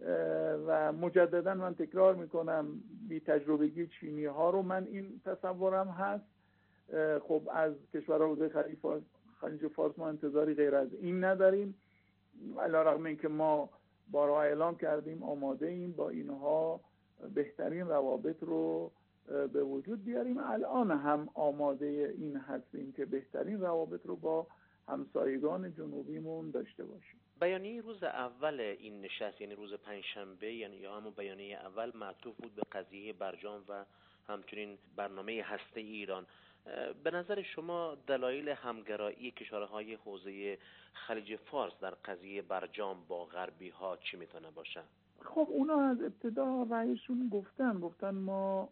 و مجددا من تکرار میکنم بی تجربگی چینی ها رو من این تصورم هست. خب از کشورهای حوزه خلیج فارس ما انتظاری غیر از این نداریم، علیرغم اینکه ما بارها اعلام کردیم آماده ایم با اینها بهترین روابط رو به وجود بیاریم. الان هم آماده این هستیم که بهترین روابط رو با همسایگان جنوبیمون داشته باشیم. بیانیه روز اول این نشست یعنی روز پنجشنبه یا همون بیانیه اول معطوف بود به قضیه برجام و همچنین برنامه هسته ایران. به نظر شما دلایل همگرایی کشورهای حوزه خلیج فارس در قضیه برجام با غربی ها چی میتونه باشه؟ خب اونا از ابتدا رأیشون گفتن ما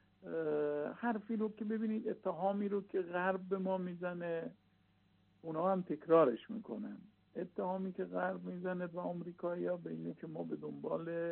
حرفی رو که ببینید اتهامی رو که غرب به ما میزنه اونا هم تکرارش میکنن. اتهامی که غرب میزنه به آمریکایی‌ها به اینه که ما به دنبال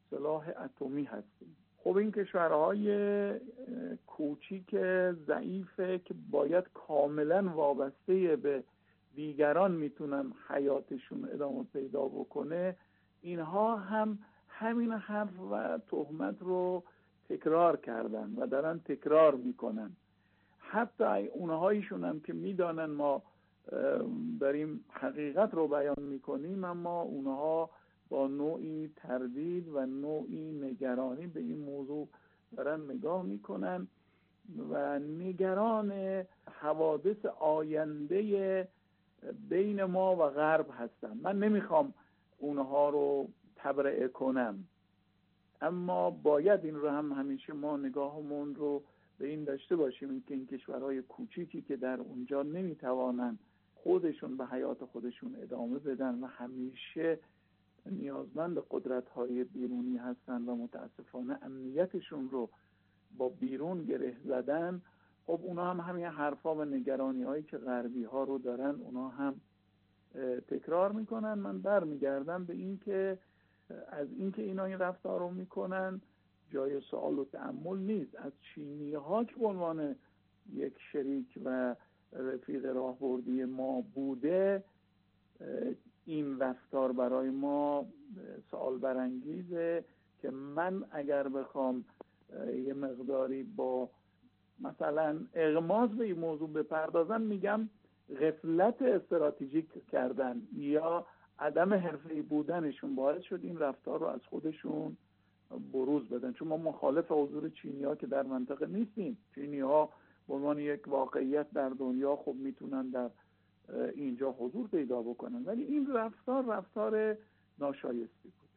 سلاح اتمی هستیم. خب این کشورهای کوچیک ضعیفه که باید کاملا وابسته به دیگران میتونن حیاتشون ادامه پیدا بکنه، اینها هم همین حرف و تهمت رو تکرار کردن و دارن تکرار میکنن. حتی اونهایشون هم که میدانن ما داریم حقیقت رو بیان میکنیم، اما اونها با نوعی تردید و نوعی نگرانی به این موضوع دارن نگاه میکنن و نگران حوادث آینده بین ما و غرب هستن. من نمیخوام اونها رو تبرئه کنم، اما باید این رو هم همیشه ما نگاهمون رو به این داشته باشیم که این کشورهای کوچیکی که در اونجا نمیتوانن خودشون به حیات خودشون ادامه بدن و همیشه نیازمند قدرت‌های بیرونی هستن و متاسفانه امنیتشون رو با بیرون گره زدن، خب اونا هم همین حرفا و نگرانی‌هایی که غربی‌ها رو دارن اونا هم تکرار میکنن. من برمیگردم به این که از اینکه اینا این رفتار رو میکنن جای سوال و تأمل نیست. از چینی‌ها که به عنوان یک شریک و رفیق راهبردی ما بوده، این رفتار برای ما سوال برانگیزه که من اگر بخوام یه مقداری با مثلا اغماض به این موضوع بپردازم، میگم غفلت استراتژیک کردن یا عدم حرفه‌ای بودنشون باعث شد این رفتار رو از خودشون بروز بدن. چون ما مخالف حضور چینی‌ها که در منطقه نیستیم. چینی‌ها به عنوان یک واقعیت در دنیا خب میتونن در اینجا حضور پیدا بکنن، ولی این رفتار ناشایستی بود.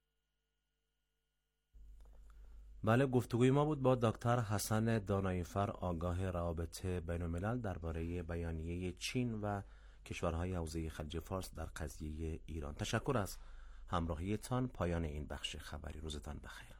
بله، گفتگوی ما بود با دکتر حسن داناییفر، آگاه روابط بین الملل، درباره بیانیه چین و کشورهای حوزه خلیج فارس در قضیه ایران. تشکر از همراهیتان. پایان این بخش خبری. روزتان بخیر.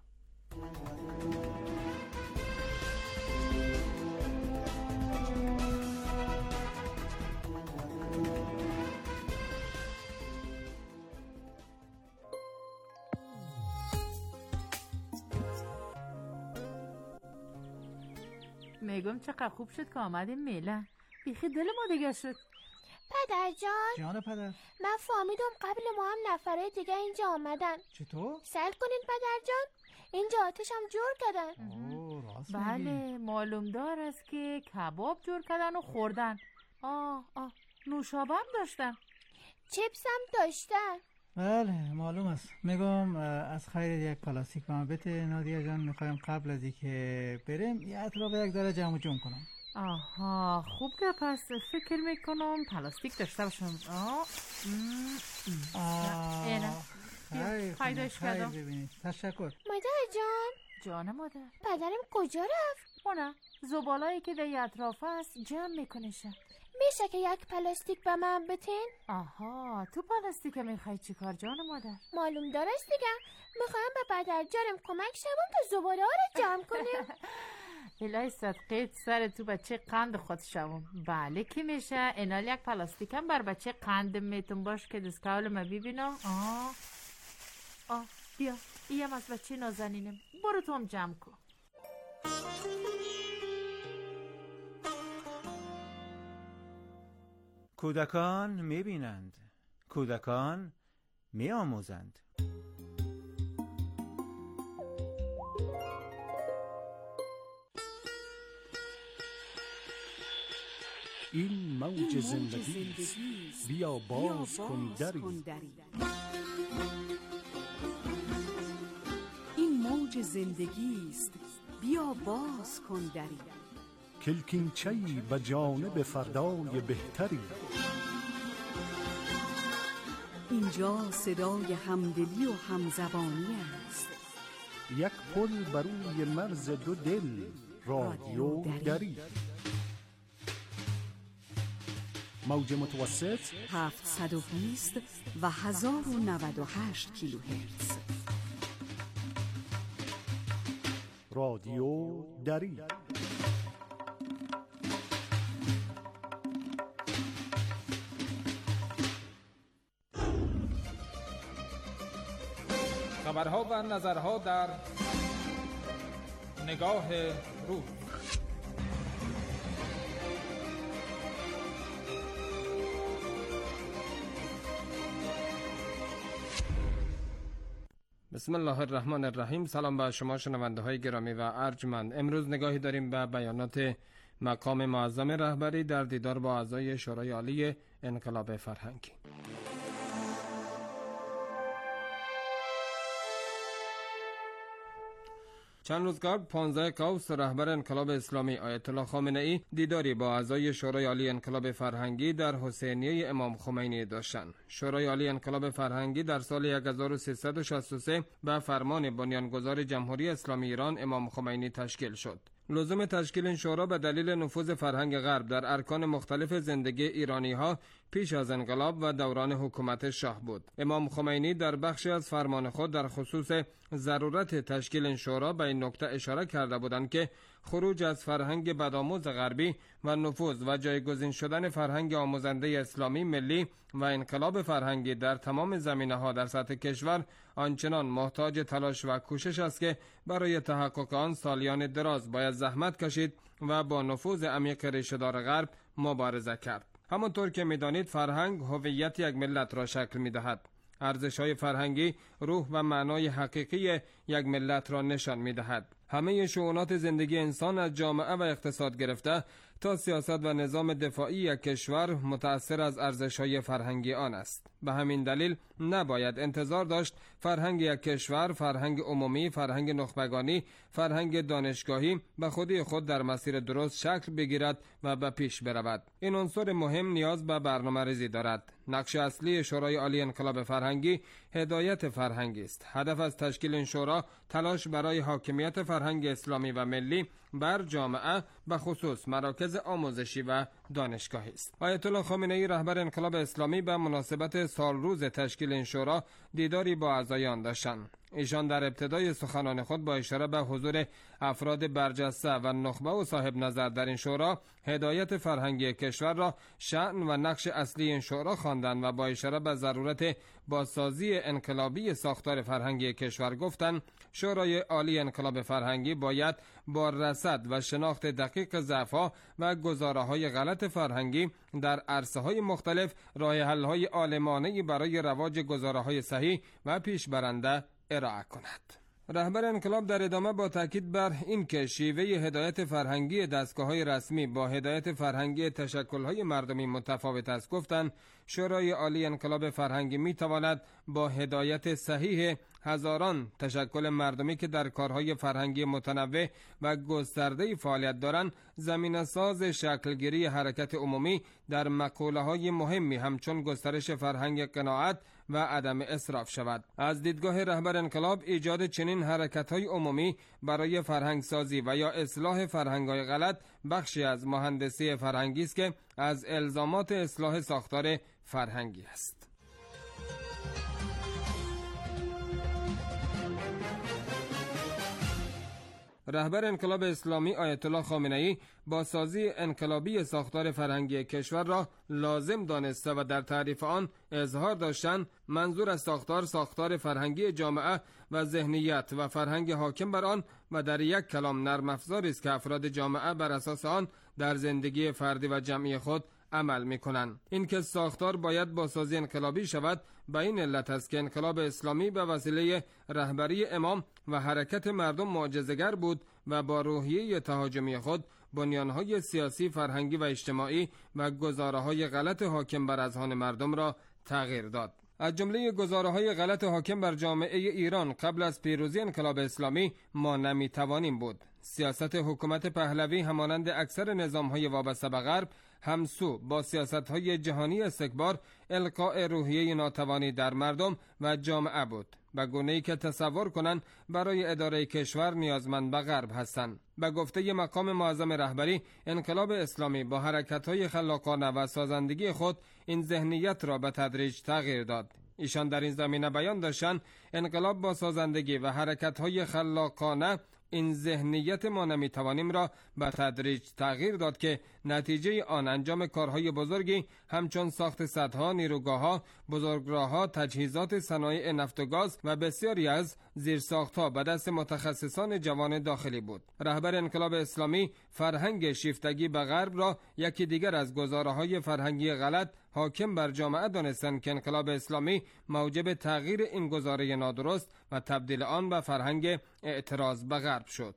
میگم چقدر خوب شد که آمدیم میلان. بیخی دل ما دیگه شد. پدر جان پدر، من فهمیدم قبل ما هم نفرای دیگه اینجا آمدن. چطور؟ سل کنین پدر جان، اینجا آتش هم جور کردن. راست بله، معلوم دار است که کباب جور کردن و خوردن. نوشابه هم داشتن. چیپس هم داشتن. بله معلوم است. میگم از خیر یک پلاستیک به من بده نادیا جان، میخوایم قبل از اینکه بریم یه اطراف یک ذره جمع جمع کنم. آها خوب که پس فکر میکنم پلاستیک داشته باشم. خیلی ببینید. تشکر مادر جان. جان مادر. پدرم کجا رفت؟ نه زبالایی که در اطراف است جمع میکنشه. میشه که یک پلاستیک به من بتین؟ آها تو پلاستیک میخوای چی کار جان مادر؟ معلوم دارست دیگه، میخوایم به پدر جانم کمک شوم تا زباله ها رو جمع کنیم. الهی صدقیت سر تو بچه قند خود شوم. بله که میشه. اینال یک پلاستیک هم بر بچه قند میتون باش که دستکاول ما ببینم. بیا ایم از بچه نازنینم. برو تو هم جمع کن. کودکان میبینند، کودکان میآموزند. این موج زندگی بیا باز کن دری. این موج زندگی است، بیا باز کن دری. کلکینچه‌ای به جانب فردای بهتری. اینجا صدای همدلی و همزبانی است. یک پل بر روی مرز دو دل، رادیو دری. موج متوسط 720 و 1098 کیلوهرتز. رادیو دری. خبرها و نظرها در نگاه روز. بسم الله الرحمن الرحیم. سلام به شما شنونده های گرامی و ارجمند. امروز نگاهی داریم به بیانات مقام معظم رهبری در دیدار با اعضای شورای عالی انقلاب فرهنگی. چند روز قبل 15 قوس رهبر انقلاب اسلامی آیت الله خامنه ای دیداری با اعضای شورای عالی انقلاب فرهنگی در حسینیه امام خمینی داشتند. شورای عالی انقلاب فرهنگی در سال 1363 به فرمان بنیانگذار جمهوری اسلامی ایران امام خمینی تشکیل شد. لزوم تشکیل این شورا به دلیل نفوذ فرهنگ غرب در ارکان مختلف زندگی ایرانی ها پیش از انقلاب و دوران حکومت شاه بود. امام خمینی در بخشی از فرمان خود در خصوص ضرورت تشکیل این شورا به این نکته اشاره کرده بودند که خروج از فرهنگ بدآموز غربی و نفوذ و جایگزین شدن فرهنگ آموزنده اسلامی ملی و انقلاب فرهنگی در تمام زمینه‌ها در سطح کشور آنچنان محتاج تلاش و کوشش است که برای تحقق آن سالیان دراز باید زحمت کشید و با نفوذ عمیق ریشه‌دار غرب مبارزه کرد. همانطور که می‌دانید فرهنگ هویت یک ملت را شکل می‌دهد. ارزش‌های فرهنگی روح و معنای حقیقی یک ملت را نشان می‌دهد. همه شؤونات زندگی انسان از جامعه و اقتصاد گرفته تا سیاست و نظام دفاعی یک کشور متأثر از ارزش‌های فرهنگی آن است. به همین دلیل نباید انتظار داشت فرهنگ یک کشور، فرهنگ عمومی، فرهنگ نخبگانی، فرهنگ دانشگاهی به خودی خود در مسیر درست شکل بگیرد و به پیش برود. این عنصر مهم نیاز به برنامه‌ریزی دارد. نقش اصلی شورای عالی انقلاب فرهنگی هدایت فرهنگی است. هدف از تشکیل این شورا تلاش برای حاکمیت فرهنگ اسلامی و ملی بر جامعه به خصوص مراکز آموزشی و دانشگاهی است. آیت الله خامنه ای رهبر انقلاب اسلامی به مناسبت سال روز تشکیل این شورا دیداری با اعضای آن داشتند. ایشان در ابتدای سخنان خود با اشاره به حضور افراد برجسته و نخبه و صاحب نظر در این شورا هدایت فرهنگی کشور را شأن و نقش اصلی این شورا خواندند و با اشاره به ضرورت بازسازی انقلابی ساختار فرهنگی کشور گفتند شورای عالی انقلاب فرهنگی باید با رصد و شناخت دقیق ضعف‌ها و گزاره‌های غلط فرهنگی در عرصه‌های مختلف راه حل‌های عالمانه‌ای برای رواج گزاره‌های صحیح و پیشبرنده ارائه کند. رهبر انقلاب در ادامه با تاکید بر این که شیوه هدایت فرهنگی دستگاه‌های رسمی با هدایت فرهنگی تشکل‌های مردمی متفاوت است گفتند شورای عالی انقلاب فرهنگی می‌تواند با هدایت صحیح هزاران تشکل مردمی که در کارهای فرهنگی متنوع و گسترده‌ای فعالیت دارند زمینه ساز شکلگیری حرکت عمومی در مقوله‌های مهمی همچون گسترش فرهنگ قناعت و عدم اسراف شود. از دیدگاه رهبر انقلاب ایجاد چنین حرکت‌های عمومی برای فرهنگ سازی و یا اصلاح فرهنگ‌های غلط بخشی از مهندسی فرهنگی است که از الزامات اصلاح ساختار فرهنگی است. رهبر انقلاب اسلامی آیت الله خامنه ای با سازی انقلابی ساختار فرهنگی کشور را لازم دانسته و در تعریف آن اظهار داشتند منظور از ساختار فرهنگی جامعه و ذهنیت و فرهنگ حاکم بر آن و در یک کلام نرم افزاری است که افراد جامعه بر اساس آن در زندگی فردی و جمعی خود عمل می‌کنند. این که ساختار باید با سازی انقلابی شود به این علت است که انقلاب اسلامی به وسیله رهبری امام و حرکت مردم معجزه‌گر بود و با روحیه تهاجمی خود بنیان‌های سیاسی، فرهنگی و اجتماعی و گزاره‌های غلط حاکم بر اذهان مردم را تغییر داد. از جمله گزاره‌های غلط حاکم بر جامعه ایران قبل از پیروزی انقلاب اسلامی ما نمی‌توانیم بود. سیاست حکومت پهلوی همانند اکثر نظام‌های وابسته به غرب همسو با سیاست‌های جهانی استکبار القاء روحیه ناتوانی در مردم و جامعه بود، به گونه‌ای که تصور کنند برای اداره کشور نیازمند به غرب هستند. به گفته مقام معظم رهبری انقلاب اسلامی با حرکت‌های خلاقانه و سازندگی خود این ذهنیت را به تدریج تغییر داد. ایشان در این زمینه بیان داشتند انقلاب با سازندگی و حرکت‌های خلاقانه این ذهنیت ما نمیتوانیم را به تدریج تغییر داد که نتیجه آن انجام کارهای بزرگی همچون ساخت سدها، نیروگاه‌ها، بزرگراه‌ها، تجهیزات صنایع نفت و گاز و بسیاری از زیرساخت‌ها به دست متخصصان جوان داخلی بود. رهبر انقلاب اسلامی فرهنگ شیفتگی به غرب را یکی دیگر از گزاره‌های فرهنگی غلط حاکم بر جامعه دانستند که انقلاب اسلامی موجب تغییر این گزاره نادرست و تبدیل آن به فرهنگ اعتراض به غرب شد.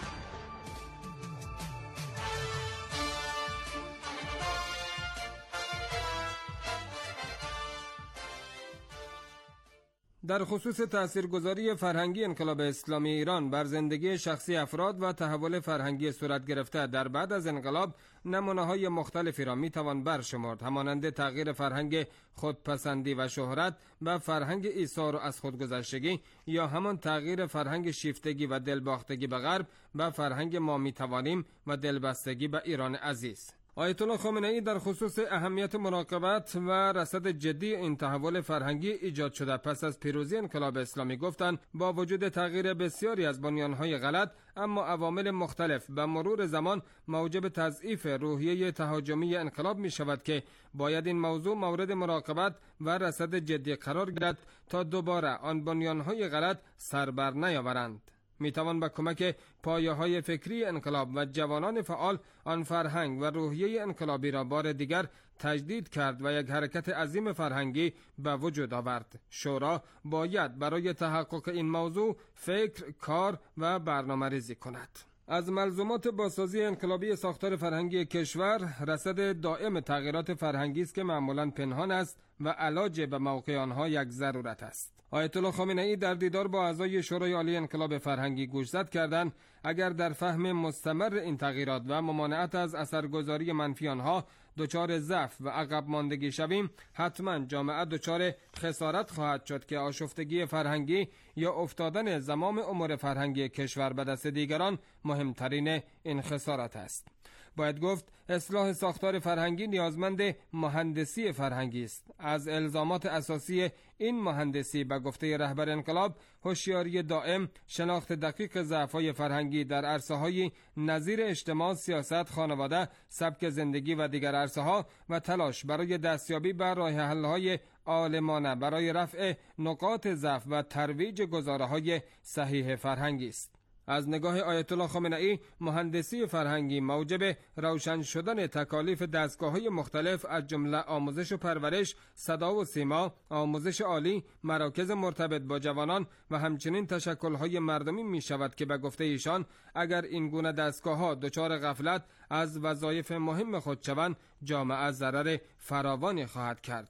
در خصوص تاثیرگذاری فرهنگی انقلاب اسلامی ایران بر زندگی شخصی افراد و تحول فرهنگی صورت گرفته در بعد از انقلاب نمونه‌های مختلفی را میتوان برشمرد، همانند تغییر فرهنگ خودپسندی و شهرت به فرهنگ ایثار و از خودگذشتگی، یا همان تغییر فرهنگ شیفتگی و دلباختگی به غرب به فرهنگ ما میتوانیم و دلبستگی به ایران عزیز. آیت الله خامنه ای در خصوص اهمیت مراقبت و رصد جدی این تحول فرهنگی ایجاد شده پس از پیروزی انقلاب اسلامی گفتند با وجود تغییر بسیاری از بنیانهای غلط، اما عوامل مختلف به مرور زمان موجب تضعیف روحیه تهاجمی انقلاب می شود که باید این موضوع مورد مراقبت و رصد جدی قرار گیرد تا دوباره آن بنیانهای غلط سر بر نیاورند. میتوان با کمک پایه‌های فکری انقلاب و جوانان فعال آن فرهنگ و روحیه انقلابی را بار دیگر تجدید کرد و یک حرکت عظیم فرهنگی به وجود آورد. شورا باید برای تحقق این موضوع فکر، کار و برنامه‌ریزی کند. از ملزومات بازسازی انقلابی ساختار فرهنگی کشور رصد دائم تغییرات فرهنگی است که معمولاً پنهان است و علاج به موقع آنها یک ضرورت است. آیت الله خامنه ای در دیدار با اعضای شورای عالی انقلاب فرهنگی گوشزد کردند اگر در فهم مستمر این تغییرات و ممانعت از اثرگذاری منفی آنها دچار ضعف و عقب ماندگی شویم، حتما جامعه دچار خسارت خواهد شد که آشفتگی فرهنگی یا افتادن زمام امور فرهنگی کشور به دست دیگران مهمترین این خسارت است. باید گفت اصلاح ساختار فرهنگی نیازمند مهندسی فرهنگی است. از الزامات اساسی این مهندسی به گفته رهبر انقلاب هوشیاری دائم، شناخت دقیق ضعف‌های فرهنگی در عرصه‌های نظیر اجتماع، سیاست، خانواده، سبک زندگی و دیگر عرصه‌ها و تلاش برای دستیابی بر راه حل‌های عالمانه برای رفع نقاط ضعف و ترویج گزاره‌های صحیح فرهنگی است. از نگاه آیت الله خامنه ای مهندسی فرهنگی موجب روشن شدن تکالیف دستگاه‌های مختلف از جمله آموزش و پرورش، صدا و سیما، آموزش عالی، مراکز مرتبط با جوانان و همچنین تشکل‌های مردمی می شود که به گفته ایشان اگر این گونه دستگاه‌ها دچار غفلت از وظایف مهم خود شوند، جامعه ضرر فراوانی خواهد کرد.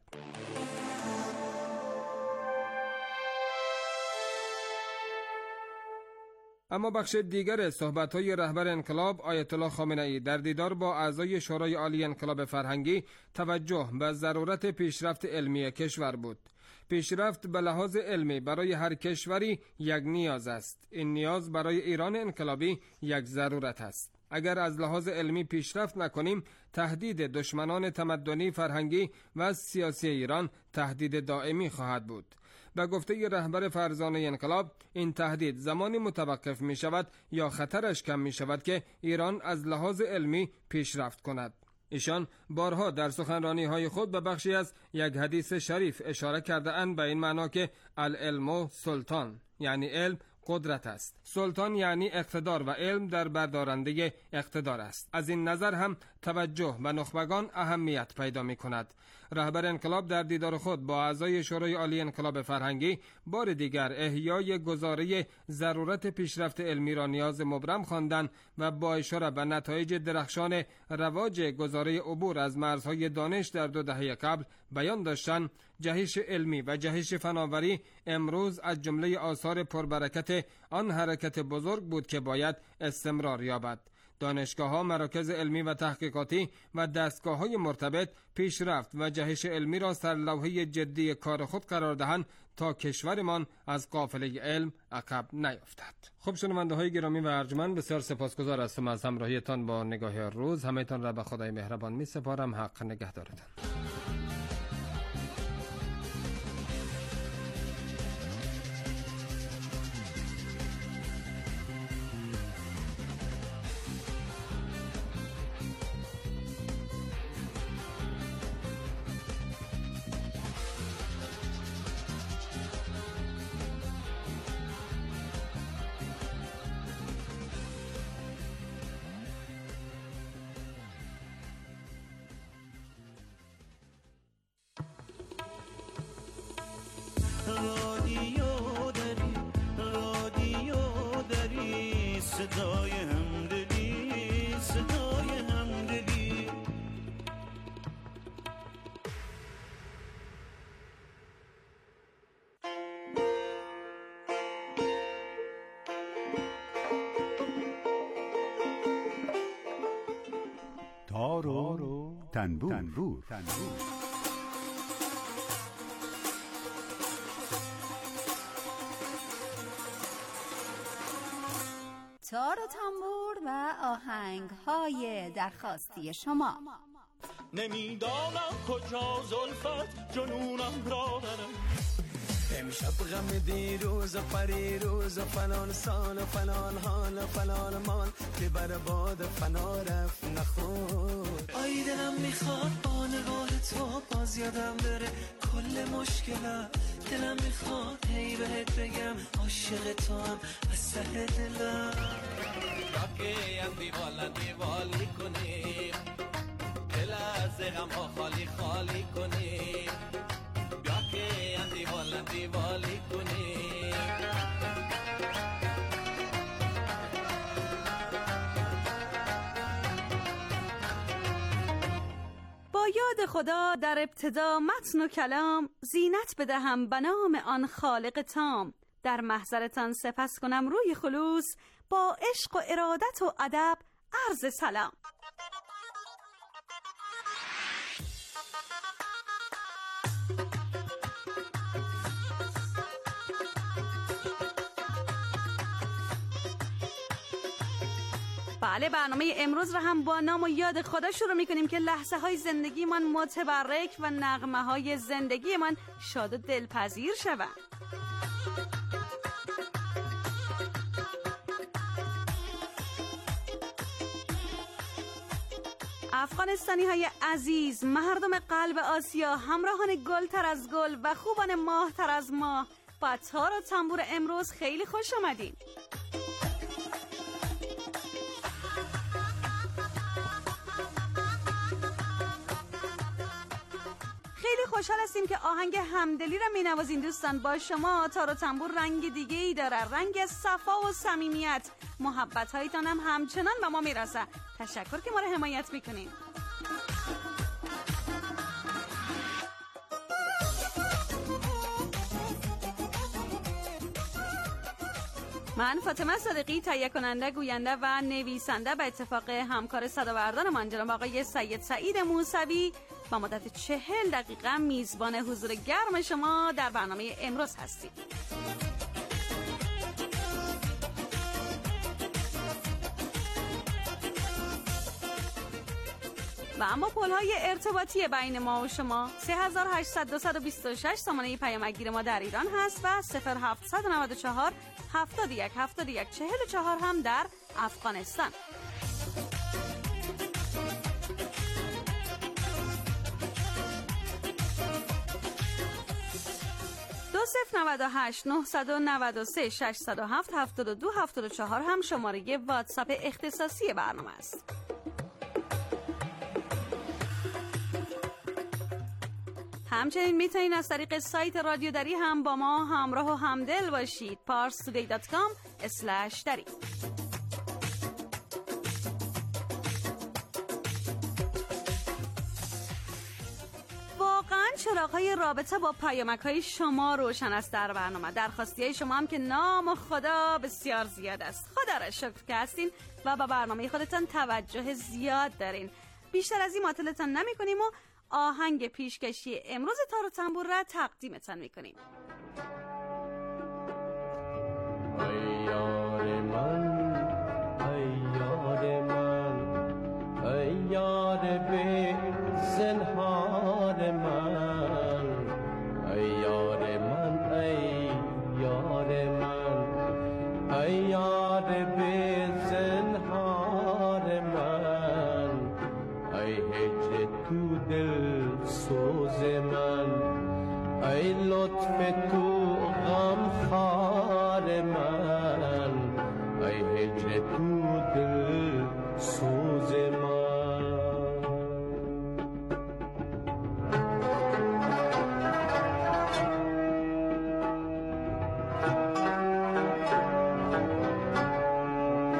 اما بخش دیگر صحبت‌های رهبر انقلاب آیت الله خامنه ای در دیدار با اعضای شورای عالی انقلاب فرهنگی توجه به ضرورت پیشرفت علمی کشور بود. پیشرفت به لحاظ علمی برای هر کشوری یک نیاز است. این نیاز برای ایران انقلابی یک ضرورت است. اگر از لحاظ علمی پیشرفت نکنیم، تهدید دشمنان تمدنی، فرهنگی و سیاسی ایران تهدید دائمی خواهد بود. به گفته رهبر فرزانه انقلاب این تهدید زمانی متوقف می شود یا خطرش کم می شود که ایران از لحاظ علمی پیشرفت کند. ایشان بارها در سخنرانی های خود به بخشی از یک حدیث شریف اشاره کرده اند به این معنا که العلم سلطان، یعنی علم قدرت است. سلطان یعنی اقتدار و علم در بردارنده اقتدار است. از این نظر هم توجه و نخبگان اهمیت پیدا می کند. رهبر انقلاب در دیدار خود با اعضای شورای عالی انقلاب فرهنگی بار دیگر احیای گزاره ضرورت پیشرفت علمی را نیاز مبرم خواندند و با اشاره به نتایج درخشان رواج گزاره عبور از مرزهای دانش در 2 دهه قبل بیان داشتند جهش علمی و جهش فناوری امروز از جمله آثار پربرکت آن حرکت بزرگ بود که باید استمرار یابد. دانشگاه‌ها، مراکز علمی و تحقیقاتی و دستگاه‌های مرتبط پیشرفت و جهش علمی را سرلوحه جدی کار خود قرار دهند تا کشورمان از قافله علم عقب نیفتد. خب شنونده‌های گرامی و ارجمند، بسیار سپاسگزار هستم از همراهیتان با نگاه روز. همه‌تان را به خدای مهربان می‌سپارم. حق نگهدارتان. صدای همدلی، صدای همدلی. تار و تنبور. تار و تنبور و آهنگ‌های درخواستی شما. نمیدانم کجا زلفت جنونم را برم، امشب غم دیروز و پریروز و فلان سال و فلان حال و فلان مال که بر باد فنا رفت نخور. آی دلم میخواد با نگاه تو باز یادم بره کل مشکلم، دلم میخواد هی بهت بگم عاشق تو هم از ته دلم. راکه هم دیوالی کنیم، دل از غم ها خالی خالی کنیم، بیا که هم دیوالی کنیم. با یاد خدا در ابتدا متن و کلام، زینت بدهم به نام آن خالق تام. در محضرتان سپس کنم روی خلوص، با عشق و ارادت و ادب عرض سلام. بله، برنامه امروز را هم با نام و یاد خدا شروع می‌کنیم که لحظه های زندگی من متبرک و نغمه های زندگی من شاد و دلپذیر شوند. افغانستانی های عزیز، مردم قلب آسیا، همراهان گل تر از گل و خوبان ماه تر از ماه، با تار و تنبور امروز خیلی خوش آمدین. خیلی خوشحال هستیم که آهنگ همدلی را می نوازین دوستان. با شما تار و تنبور رنگ دیگه ای داره، رنگ صفا و صمیمیت. محبت هایتان هم همچنان به ما میرسه. تشکر که ما رو حمایت میکنین. من فاطمه صادقی، تهیه کننده، گوینده و نویسنده، به اتفاق همکار صداوردان من جناب آقای سید سعید موسوی با مدت 40 دقیقه میزبان حضور گرم شما در برنامه امروز هستیم. و اما پل‌های ارتباطی بین ما و شما 3800 سامانه پیامگیر ما در ایران هست و 0794 71 71 44 هم در افغانستان. 2098 993 607 72 74 هم شماره واتساپ اختصاصی برنامه است. همچنین میتونید از طریق سایت رادیو دری هم با ما همراه و همدل باشید. parstoday.com/dari. واقعا چراغ‌های رابطه با پیامک‌های شما روشن است در برنامه. درخواستی‌های شما هم که نام خدا بسیار زیاد است. خدا را شکر که هستین و با برنامه خودتان توجه زیاد دارین. بیشتر از این معطلتان نمی‌کنیم و آهنگ پیشکشی امروز تار و تنبور را تقدیمتان میکنیم. ای یار من، ای یار من، ای یار بی زنهار من، ای یار من، ای یار من، ای یار بی زنهار من، ای هجر تو دل سوز من، ای لطف تو غم خار من، ای هجر تو دل سوز من.